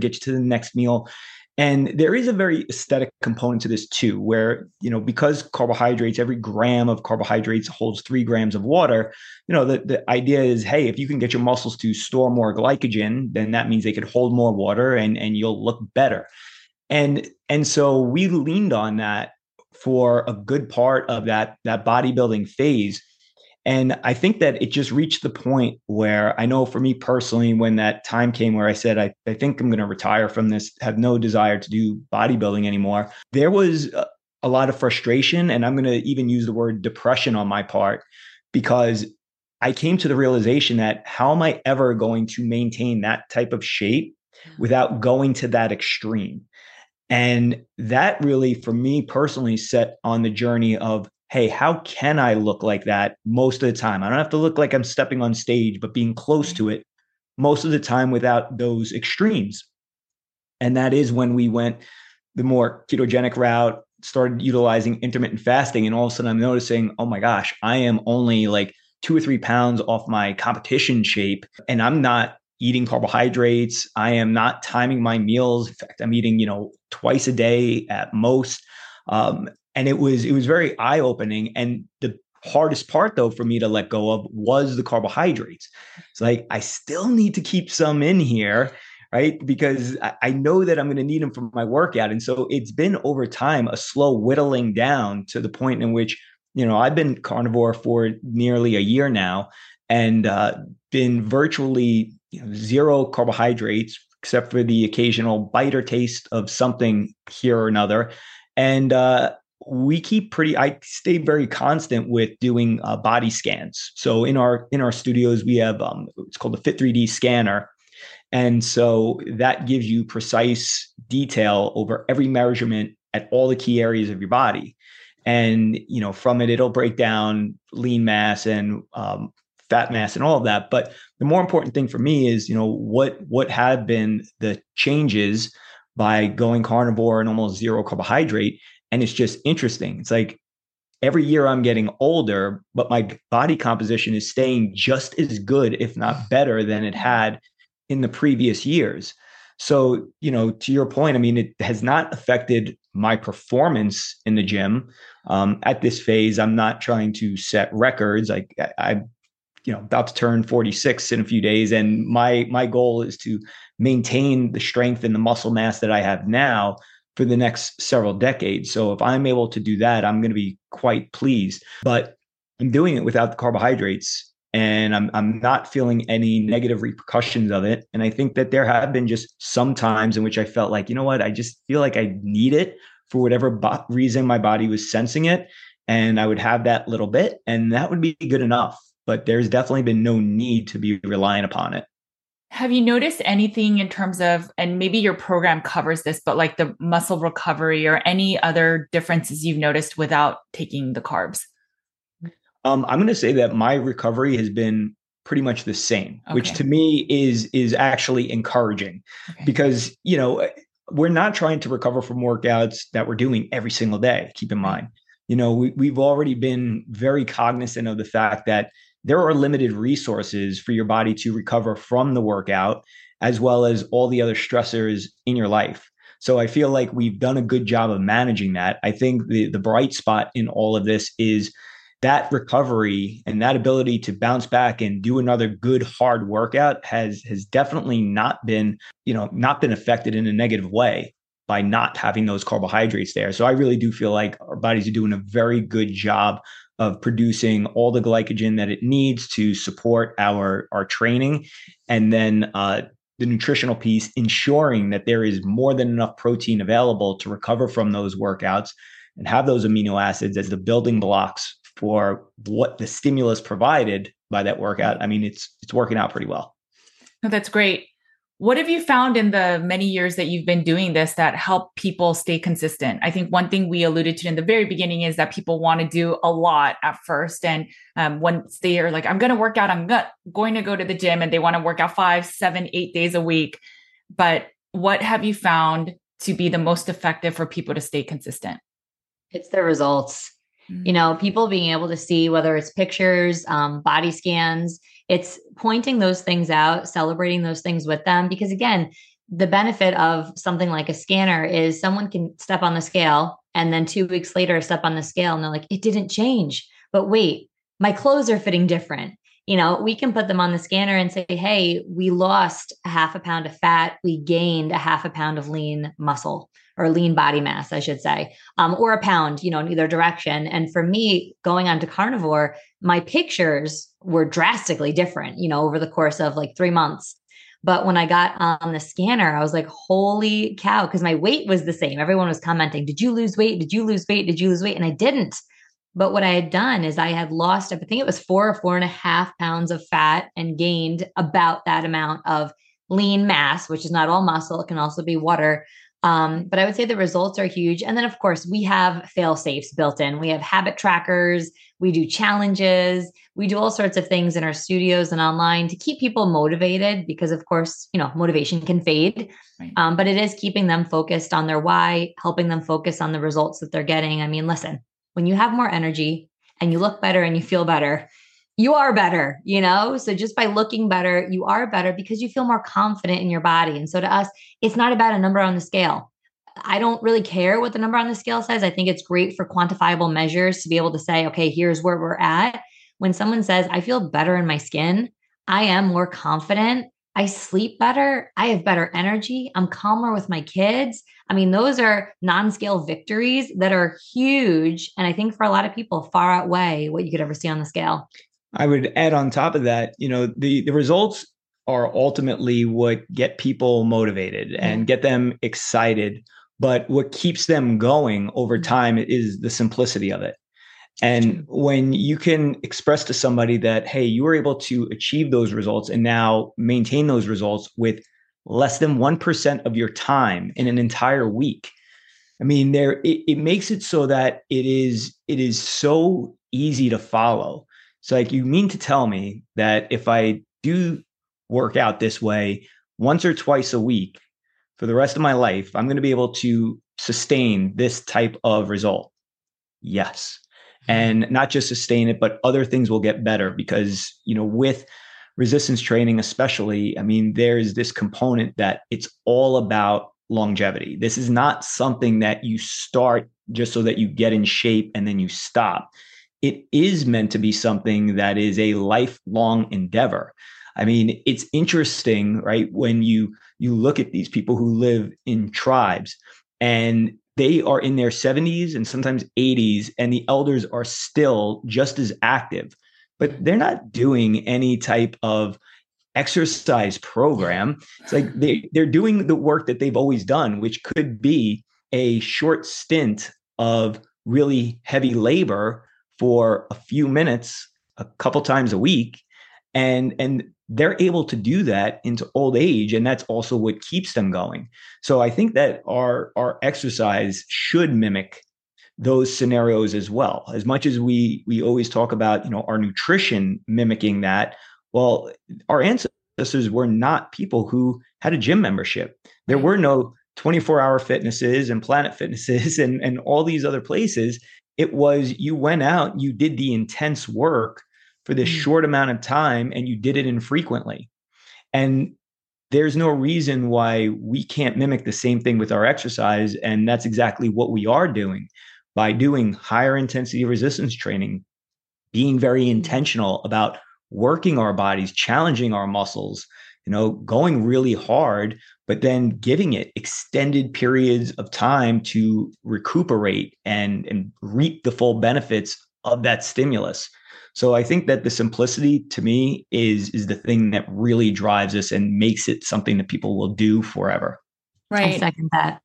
And there is a very aesthetic component to this too, where, because carbohydrates, every gram of carbohydrates holds 3 grams of water, the idea is, hey, if you can get your muscles to store more glycogen, then that means they could hold more water and you'll look better. And so we leaned on that for a good part of that bodybuilding phase. And I think that it just reached the point where I know for me personally, when that time came where I said, I think I'm going to retire from this, have no desire to do bodybuilding anymore, there was a lot of frustration. And I'm going to even use the word depression on my part, because I came to the realization that how am I ever going to maintain that type of shape without going to that extreme? And that really, for me personally, set on the journey of, hey, how can I look like that most of the time? I don't have to look like I'm stepping on stage, but being close to it most of the time without those extremes. And that is when we went the more ketogenic route, started utilizing intermittent fasting. And all of a sudden I'm noticing, oh my gosh, I am only like 2 or 3 pounds off my competition shape. And I'm not eating carbohydrates. I am not timing my meals. In fact, I'm eating, twice a day at most. And it was very eye-opening. And the hardest part, though, for me to let go of was the carbohydrates. It's like, I still need to keep some in here, right? Because I know that I'm going to need them for my workout. And so it's been over time a slow whittling down to the point in which, I've been carnivore for nearly a year now and been virtually zero carbohydrates, except for the occasional bite or taste of something here or another. And I stay very constant with doing body scans. So in our studios, we have it's called the Fit3D scanner. And so that gives you precise detail over every measurement at all the key areas of your body. And, from it, it'll break down lean mass and fat mass and all of that. But the more important thing for me is, what have been the changes by going carnivore and almost zero carbohydrate. And it's just interesting. It's like every year I'm getting older, but my body composition is staying just as good, if not better than it had in the previous years. So, to your point, I mean, it has not affected my performance in the gym. At this phase, I'm not trying to set records. I'm about to turn 46 in a few days. And my goal is to maintain the strength and the muscle mass that I have now for the next several decades. So if I'm able to do that, I'm going to be quite pleased. But I'm doing it without the carbohydrates. And I'm not feeling any negative repercussions of it. And I think that there have been just some times in which I felt like, I just feel like I need it for whatever reason my body was sensing it. And I would have that little bit, and that would be good enough. But there's definitely been no need to be relying upon it. Have you noticed anything in terms of, and maybe your program covers this, but like the muscle recovery or any other differences you've noticed without taking the carbs? I'm going to say that my recovery has been pretty much the same, which to me is actually encouraging because, we're not trying to recover from workouts that we're doing every single day. Keep in mind, we've already been very cognizant of the fact that there are limited resources for your body to recover from the workout, as well as all the other stressors in your life. So I feel like we've done a good job of managing that. I think the bright spot in all of this is that recovery and that ability to bounce back and do another good hard workout has definitely not been affected in a negative way by not having those carbohydrates there. So I really do feel like our bodies are doing a very good job of producing all the glycogen that it needs to support our training. And then the nutritional piece, ensuring that there is more than enough protein available to recover from those workouts and have those amino acids as the building blocks for what the stimulus provided by that workout. I mean, it's working out pretty well. No, that's great. What have you found in the many years that you've been doing this that help people stay consistent? I think one thing we alluded to in the very beginning is that people want to do a lot at first. And once they are like, I'm going to work out, I'm going to go to the gym, and they want to work out 5, 7, 8 days a week. But what have you found to be the most effective for people to stay consistent? It's the results. People being able to see whether it's pictures, body scans, it's pointing those things out, celebrating those things with them. Because again, the benefit of something like a scanner is someone can step on the scale and then 2 weeks later step on the scale and they're like, it didn't change. But wait, my clothes are fitting different. We can put them on the scanner and say, hey, we lost a half a pound of fat. We gained a half a pound of lean muscle, or lean body mass, I should say, or a pound, in either direction. And for me, going on to carnivore, my pictures were drastically different, over the course of like 3 months. But when I got on the scanner, I was like, holy cow, because my weight was the same. Everyone was commenting, did you lose weight? Did you lose weight? Did you lose weight? And I didn't. But what I had done is I had lost, I think it was 4 or 4.5 pounds of fat and gained about that amount of lean mass, which is not all muscle. It can also be water. But I would say the results are huge. And then, of course, we have fail safes built in. We have habit trackers. We do challenges. We do all sorts of things in our studios and online to keep people motivated because, of course, motivation can fade. Right. But it is keeping them focused on their why, helping them focus on the results that they're getting. I mean, listen, when you have more energy and you look better and you feel better, you are better, So just by looking better, you are better because you feel more confident in your body. And so to us, it's not about a number on the scale. I don't really care what the number on the scale says. I think it's great for quantifiable measures to be able to say, okay, here's where we're at. When someone says, I feel better in my skin, I am more confident, I sleep better, I have better energy, I'm calmer with my kids. I mean, those are non-scale victories that are huge. And I think for a lot of people, far outweigh what you could ever see on the scale. I would add on top of that, the results are ultimately what get people motivated and get them excited. But what keeps them going over time is the simplicity of it. And when you can express to somebody that, hey, you were able to achieve those results and now maintain those results with less than 1% of your time in an entire week. I mean, it makes it so that it is so easy to follow. So like, you mean to tell me that if I do work out this way once or twice a week for the rest of my life, I'm going to be able to sustain this type of result? Yes. And not just sustain it, but other things will get better because, with resistance training, especially, I mean, there's this component that it's all about longevity. This is not something that you start just so that you get in shape and then you stop. It is meant to be something that is a lifelong endeavor. I mean, it's interesting, right? When you look at these people who live in tribes and they are in their 70s and sometimes 80s, and the elders are still just as active, but they're not doing any type of exercise program. It's like they're doing the work that they've always done, which could be a short stint of really heavy labor for a few minutes, a couple times a week. And they're able to do that into old age. And that's also what keeps them going. So I think that our exercise should mimic those scenarios as well. As much as we always talk about, our nutrition mimicking that. Well, our ancestors were not people who had a gym membership. There were no 24-hour fitnesses and Planet Fitnesses and all these other places. It was, you went out, you did the intense work for this short amount of time, and you did it infrequently. And there's no reason why we can't mimic the same thing with our exercise. And that's exactly what we are doing by doing higher intensity resistance training, being very intentional about working our bodies, challenging our muscles, going really hard, but then giving it extended periods of time to recuperate and reap the full benefits of that stimulus. So I think that the simplicity to me is the thing that really drives us and makes it something that people will do forever. Right. I second that.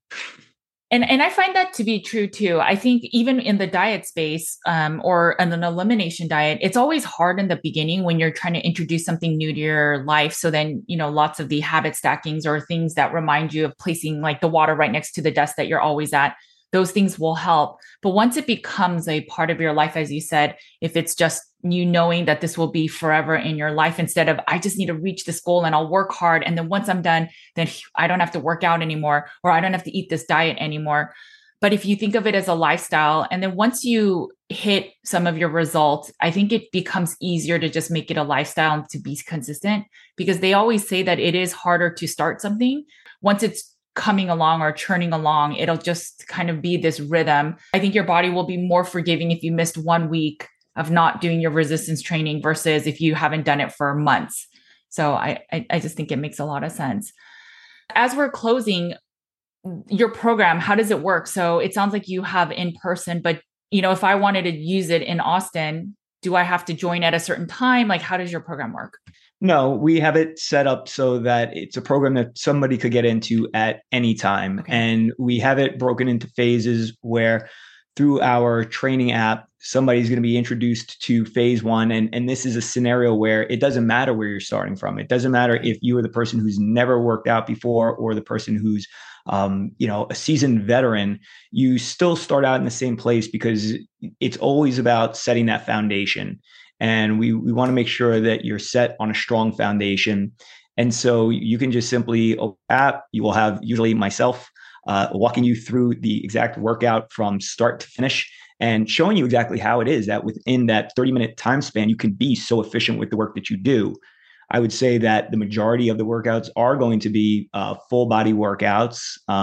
And I find that to be true too. I think even in the diet space, or in an elimination diet, it's always hard in the beginning when you're trying to introduce something new to your life. So then, lots of the habit stackings or things that remind you of placing like the water right next to the desk that you're always at, those things will help. But once it becomes a part of your life, as you said, if it's just you knowing that this will be forever in your life, instead of I just need to reach this goal and I'll work hard. And then once I'm done, then I don't have to work out anymore, or I don't have to eat this diet anymore. But if you think of it as a lifestyle, and then once you hit some of your results, I think it becomes easier to just make it a lifestyle and to be consistent, because they always say that it is harder to start something. Once it's coming along or churning along, it'll just kind of be this rhythm. I think your body will be more forgiving if you missed 1 week of not doing your resistance training versus if you haven't done it for months. So I just think it makes a lot of sense. As we're closing your program, how does it work? So it sounds like you have in person, but if I wanted to use it in Austin, do I have to join at a certain time? Like, how does your program work? No, we have it set up so that it's a program that somebody could get into at any time. Okay. And we have it broken into phases where through our training app, somebody's going to be introduced to phase one. And this is a scenario where it doesn't matter where you're starting from. It doesn't matter if you are the person who's never worked out before or the person who's a seasoned veteran. You still start out in the same place because it's always about setting that foundation. And we want to make sure that you're set on a strong foundation. And so you can just simply open the app. You will have usually myself walking you through the exact workout from start to finish and showing you exactly how it is that within that 30-minute time span, you can be so efficient with the work that you do. I would say that the majority of the workouts are going to be full body workouts.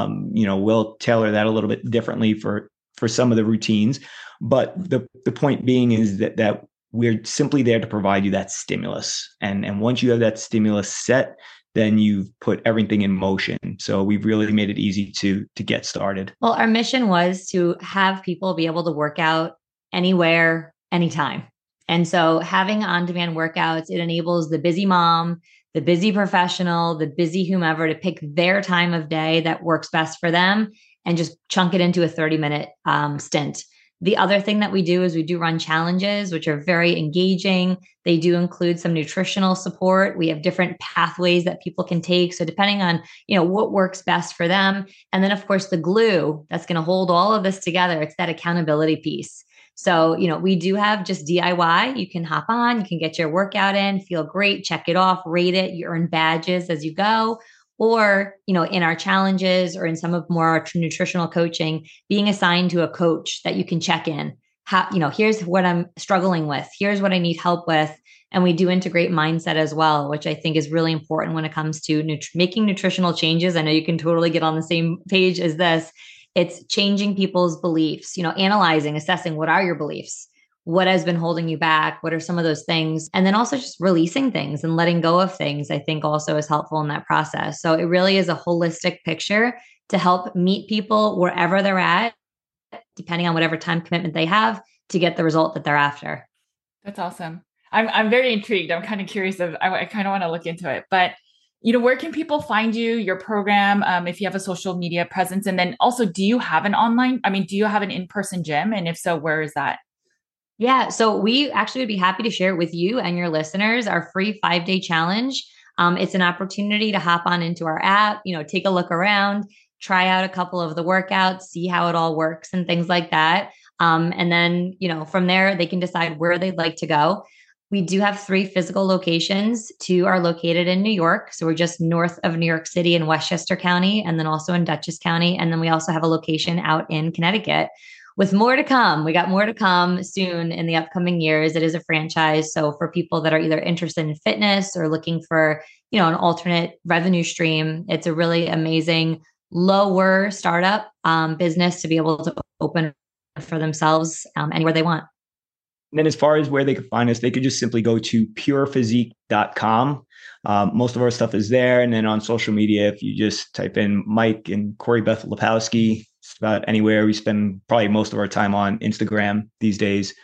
We'll tailor that a little bit differently for some of the routines. But the point being is that we're simply there to provide you that stimulus. And once you have that stimulus set, then you've put everything in motion. So we've really made it easy to get started. Well, our mission was to have people be able to work out anywhere, anytime. And so having on-demand workouts, it enables the busy mom, the busy professional, the busy whomever to pick their time of day that works best for them and just chunk it into a 30-minute stint. The other thing that we do is we do run challenges, which are very engaging. They do include some nutritional support. We have different pathways that people can take. So depending on, what works best for them. And then of course, the glue that's going to hold all of this together, it's that accountability piece. So, we do have just DIY. You can hop on, you can get your workout in, feel great, check it off, rate it. You earn badges as you go. Or, in our challenges or in some of more nutritional coaching, being assigned to a coach that you can check in. Here's what I'm struggling with. Here's what I need help with. And we do integrate mindset as well, which I think is really important when it comes to making nutritional changes. I know you can totally get on the same page as this. It's changing people's beliefs, analyzing, assessing what are your beliefs? What has been holding you back? What are some of those things? And then also just releasing things and letting go of things, I think also is helpful in that process. So it really is a holistic picture to help meet people wherever they're at, depending on whatever time commitment they have to get the result that they're after. That's awesome. I'm very intrigued. I'm kind of curious I kind of want to look into it, but where can people find you, your program, if you have a social media presence? And then also, do you have an in-person gym? And if so, where is that? Yeah. So we actually would be happy to share with you and your listeners our free 5-day challenge. It's an opportunity to hop on into our app, take a look around, try out a couple of the workouts, see how it all works and things like that. And then, from there, they can decide where they'd like to go. We do have 3 physical locations. 2 are located in New York. So we're just north of New York City in Westchester County, and then also in Dutchess County. And then we also have a location out in Connecticut. With more to come. We got more to come soon in the upcoming years. It is a franchise. So for people that are either interested in fitness or looking for, an alternate revenue stream, it's a really amazing lower startup business to be able to open for themselves anywhere they want. And then as far as where they could find us, they could just simply go to purephysique.com. Most of our stuff is there. And then on social media, if you just type in Mike and Corey Beth Lepowski, it's about anywhere. We spend probably most of our time on Instagram these days.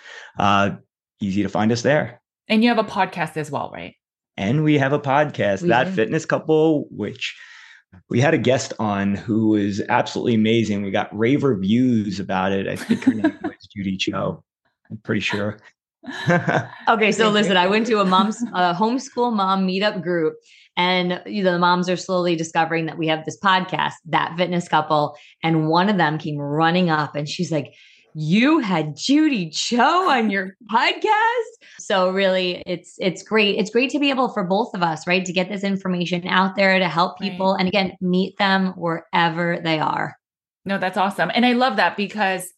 Easy to find us there. And you have a podcast as well, right? And we have a podcast, That Fitness Couple, which we had a guest on who was absolutely amazing. We got rave reviews about it. I think her name was Judy Cho. I'm pretty sure. Okay, so listen, I went to a homeschool mom meetup group, and the moms are slowly discovering that we have this podcast, That Fitness Couple, and one of them came running up and she's like, "You had Judy Cho on your podcast?" So really, it's great. It's great to be able for both of us, right, to get this information out there to help people, and again, meet them wherever they are. No, that's awesome, and I love that because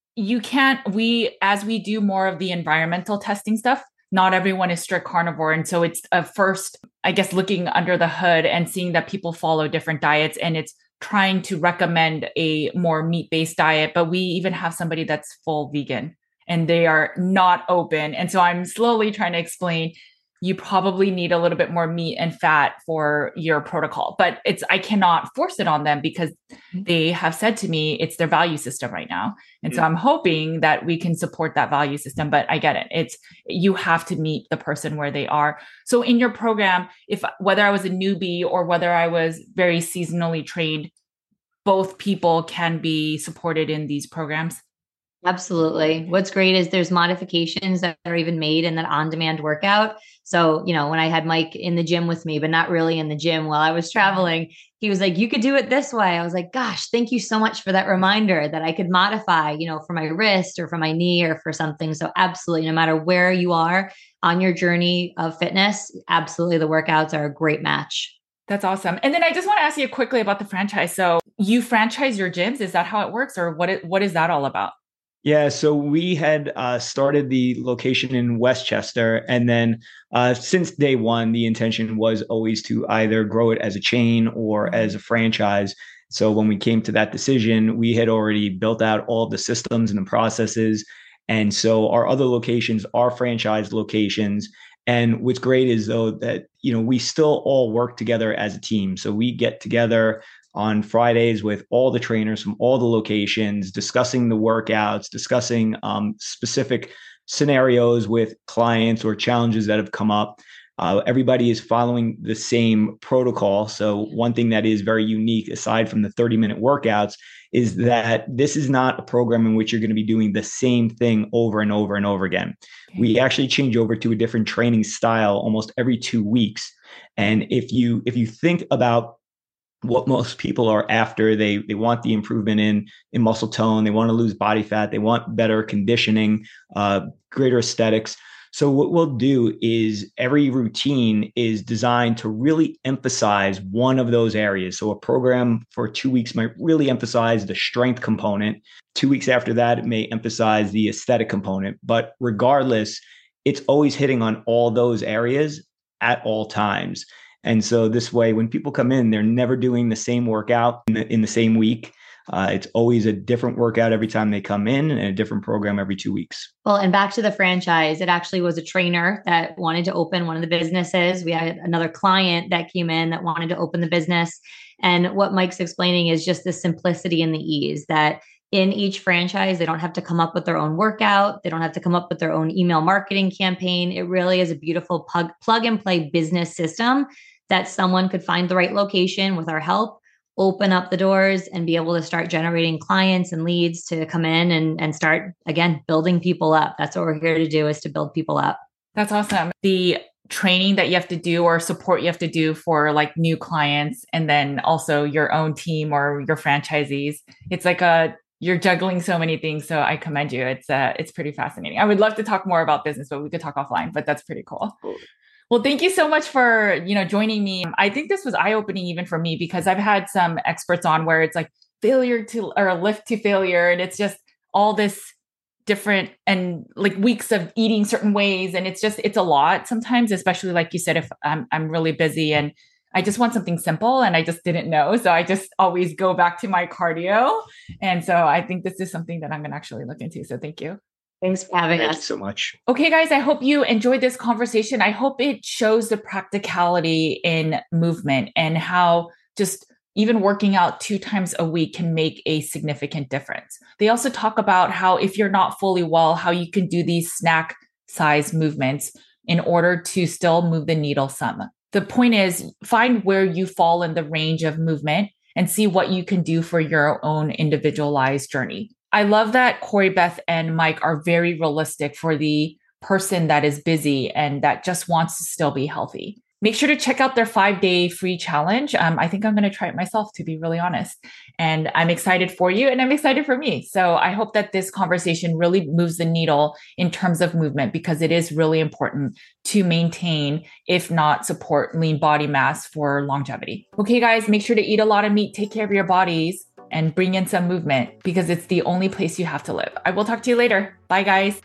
as we do more of the environmental testing stuff, not everyone is strict carnivore. And so it's first, I guess, looking under the hood and seeing that people follow different diets, and it's trying to recommend a more meat-based diet. But we even have somebody that's full vegan and they are not open. And so I'm slowly trying to explain, you probably need a little bit more meat and fat for your protocol, but I cannot force it on them because they have said to me, it's their value system right now. And so I'm hoping that we can support that value system, but I get it. You have to meet the person where they are. So in your program, whether I was a newbie or whether I was very seasonally trained, both people can be supported in these programs. Absolutely. What's great is there's modifications that are even made in that on-demand workout. So, when I had Mike in the gym with me, but not really in the gym while I was traveling, he was like, "You could do it this way." I was like, "Gosh, thank you so much for that reminder that I could modify, for my wrist or for my knee or for something." So absolutely, no matter where you are on your journey of fitness, absolutely the workouts are a great match. That's awesome. And then I just want to ask you quickly about the franchise. So you franchise your gyms. Is that how it works, or what is that all about? Yeah, so we had started the location in Westchester, and then since day one, the intention was always to either grow it as a chain or as a franchise. So when we came to that decision, we had already built out all the systems and the processes, and so our other locations are franchise locations. And what's great is though that we still all work together as a team. So we get together on Fridays with all the trainers from all the locations, discussing the workouts, discussing specific scenarios with clients or challenges that have come up. Everybody is following the same protocol. So one thing that is very unique, aside from the 30-minute workouts, is that this is not a program in which you're going to be doing the same thing over and over and over again. We actually change over to a different training style almost every 2 weeks. And if you think about what most people are after, they want the improvement in muscle tone, they want to lose body fat, they want better conditioning, greater aesthetics. So what we'll do is every routine is designed to really emphasize one of those areas. So a program for 2 weeks might really emphasize the strength component. 2 weeks after that, it may emphasize the aesthetic component. But regardless, it's always hitting on all those areas at all times. And so this way, when people come in, they're never doing the same workout in the same week. It's always a different workout every time they come in and a different program every 2 weeks. Well, and back to the franchise, it actually was a trainer that wanted to open one of the businesses. We had another client that came in that wanted to open the business. And what Mike's explaining is just the simplicity and the ease that in each franchise, they don't have to come up with their own workout. They don't have to come up with their own email marketing campaign. It really is a beautiful plug and play business system that someone could find the right location with our help, open up the doors and be able to start generating clients and leads to come in and start, again, building people up. That's what we're here to do, is to build people up. That's awesome. The training that you have to do or support you have to do for like new clients, and then also your own team or your franchisees. It's like you're juggling so many things. So I commend you. It's pretty fascinating. I would love to talk more about business, but we could talk offline, but that's pretty cool. Well, thank you so much for, joining me. I think this was eye-opening even for me, because I've had some experts on where it's like lift to failure. And it's just all this different and like weeks of eating certain ways. And it's a lot sometimes, especially like you said, if I'm really busy and I just want something simple and I just didn't know. So I just always go back to my cardio. And so I think this is something that I'm going to actually look into. So thank you. Thanks for having us. Thank you so much. Okay, guys, I hope you enjoyed this conversation. I hope it shows the practicality in movement and how just even working out 2 times a week can make a significant difference. They also talk about how if you're not fully well, how you can do these snack size movements in order to still move the needle some. The point is, find where you fall in the range of movement and see what you can do for your own individualized journey. I love that Corey, Beth, and Mike are very realistic for the person that is busy and that just wants to still be healthy. Make sure to check out their 5-day free challenge. I think I'm going to try it myself, to be really honest. And I'm excited for you and I'm excited for me. So I hope that this conversation really moves the needle in terms of movement, because it is really important to maintain, if not support, lean body mass for longevity. Okay, guys, make sure to eat a lot of meat, take care of your bodies, and bring in some movement, because it's the only place you have to live. I will talk to you later. Bye, guys.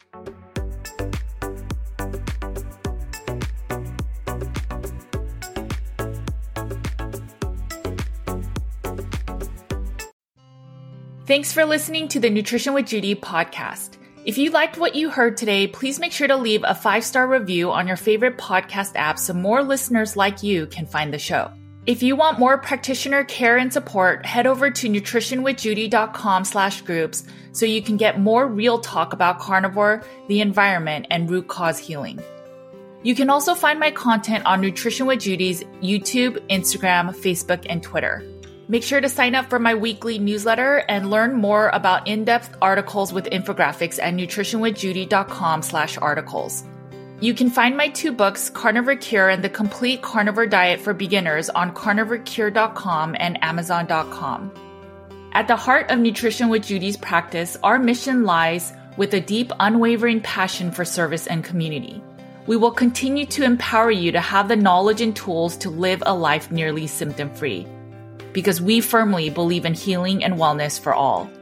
Thanks for listening to the Nutrition with Judy podcast. If you liked what you heard today, please make sure to leave a 5-star review on your favorite podcast app so more listeners like you can find the show. If you want more practitioner care and support, head over to nutritionwithjudy.com/groups so you can get more real talk about carnivore, the environment, and root cause healing. You can also find my content on Nutrition with Judy's YouTube, Instagram, Facebook, and Twitter. Make sure to sign up for my weekly newsletter and learn more about in-depth articles with infographics at nutritionwithjudy.com/articles. You can find my 2 books, Carnivore Cure and The Complete Carnivore Diet for Beginners, on carnivorecure.com and amazon.com. At the heart of Nutrition with Judy's practice, our mission lies with a deep, unwavering passion for service and community. We will continue to empower you to have the knowledge and tools to live a life nearly symptom-free, because we firmly believe in healing and wellness for all.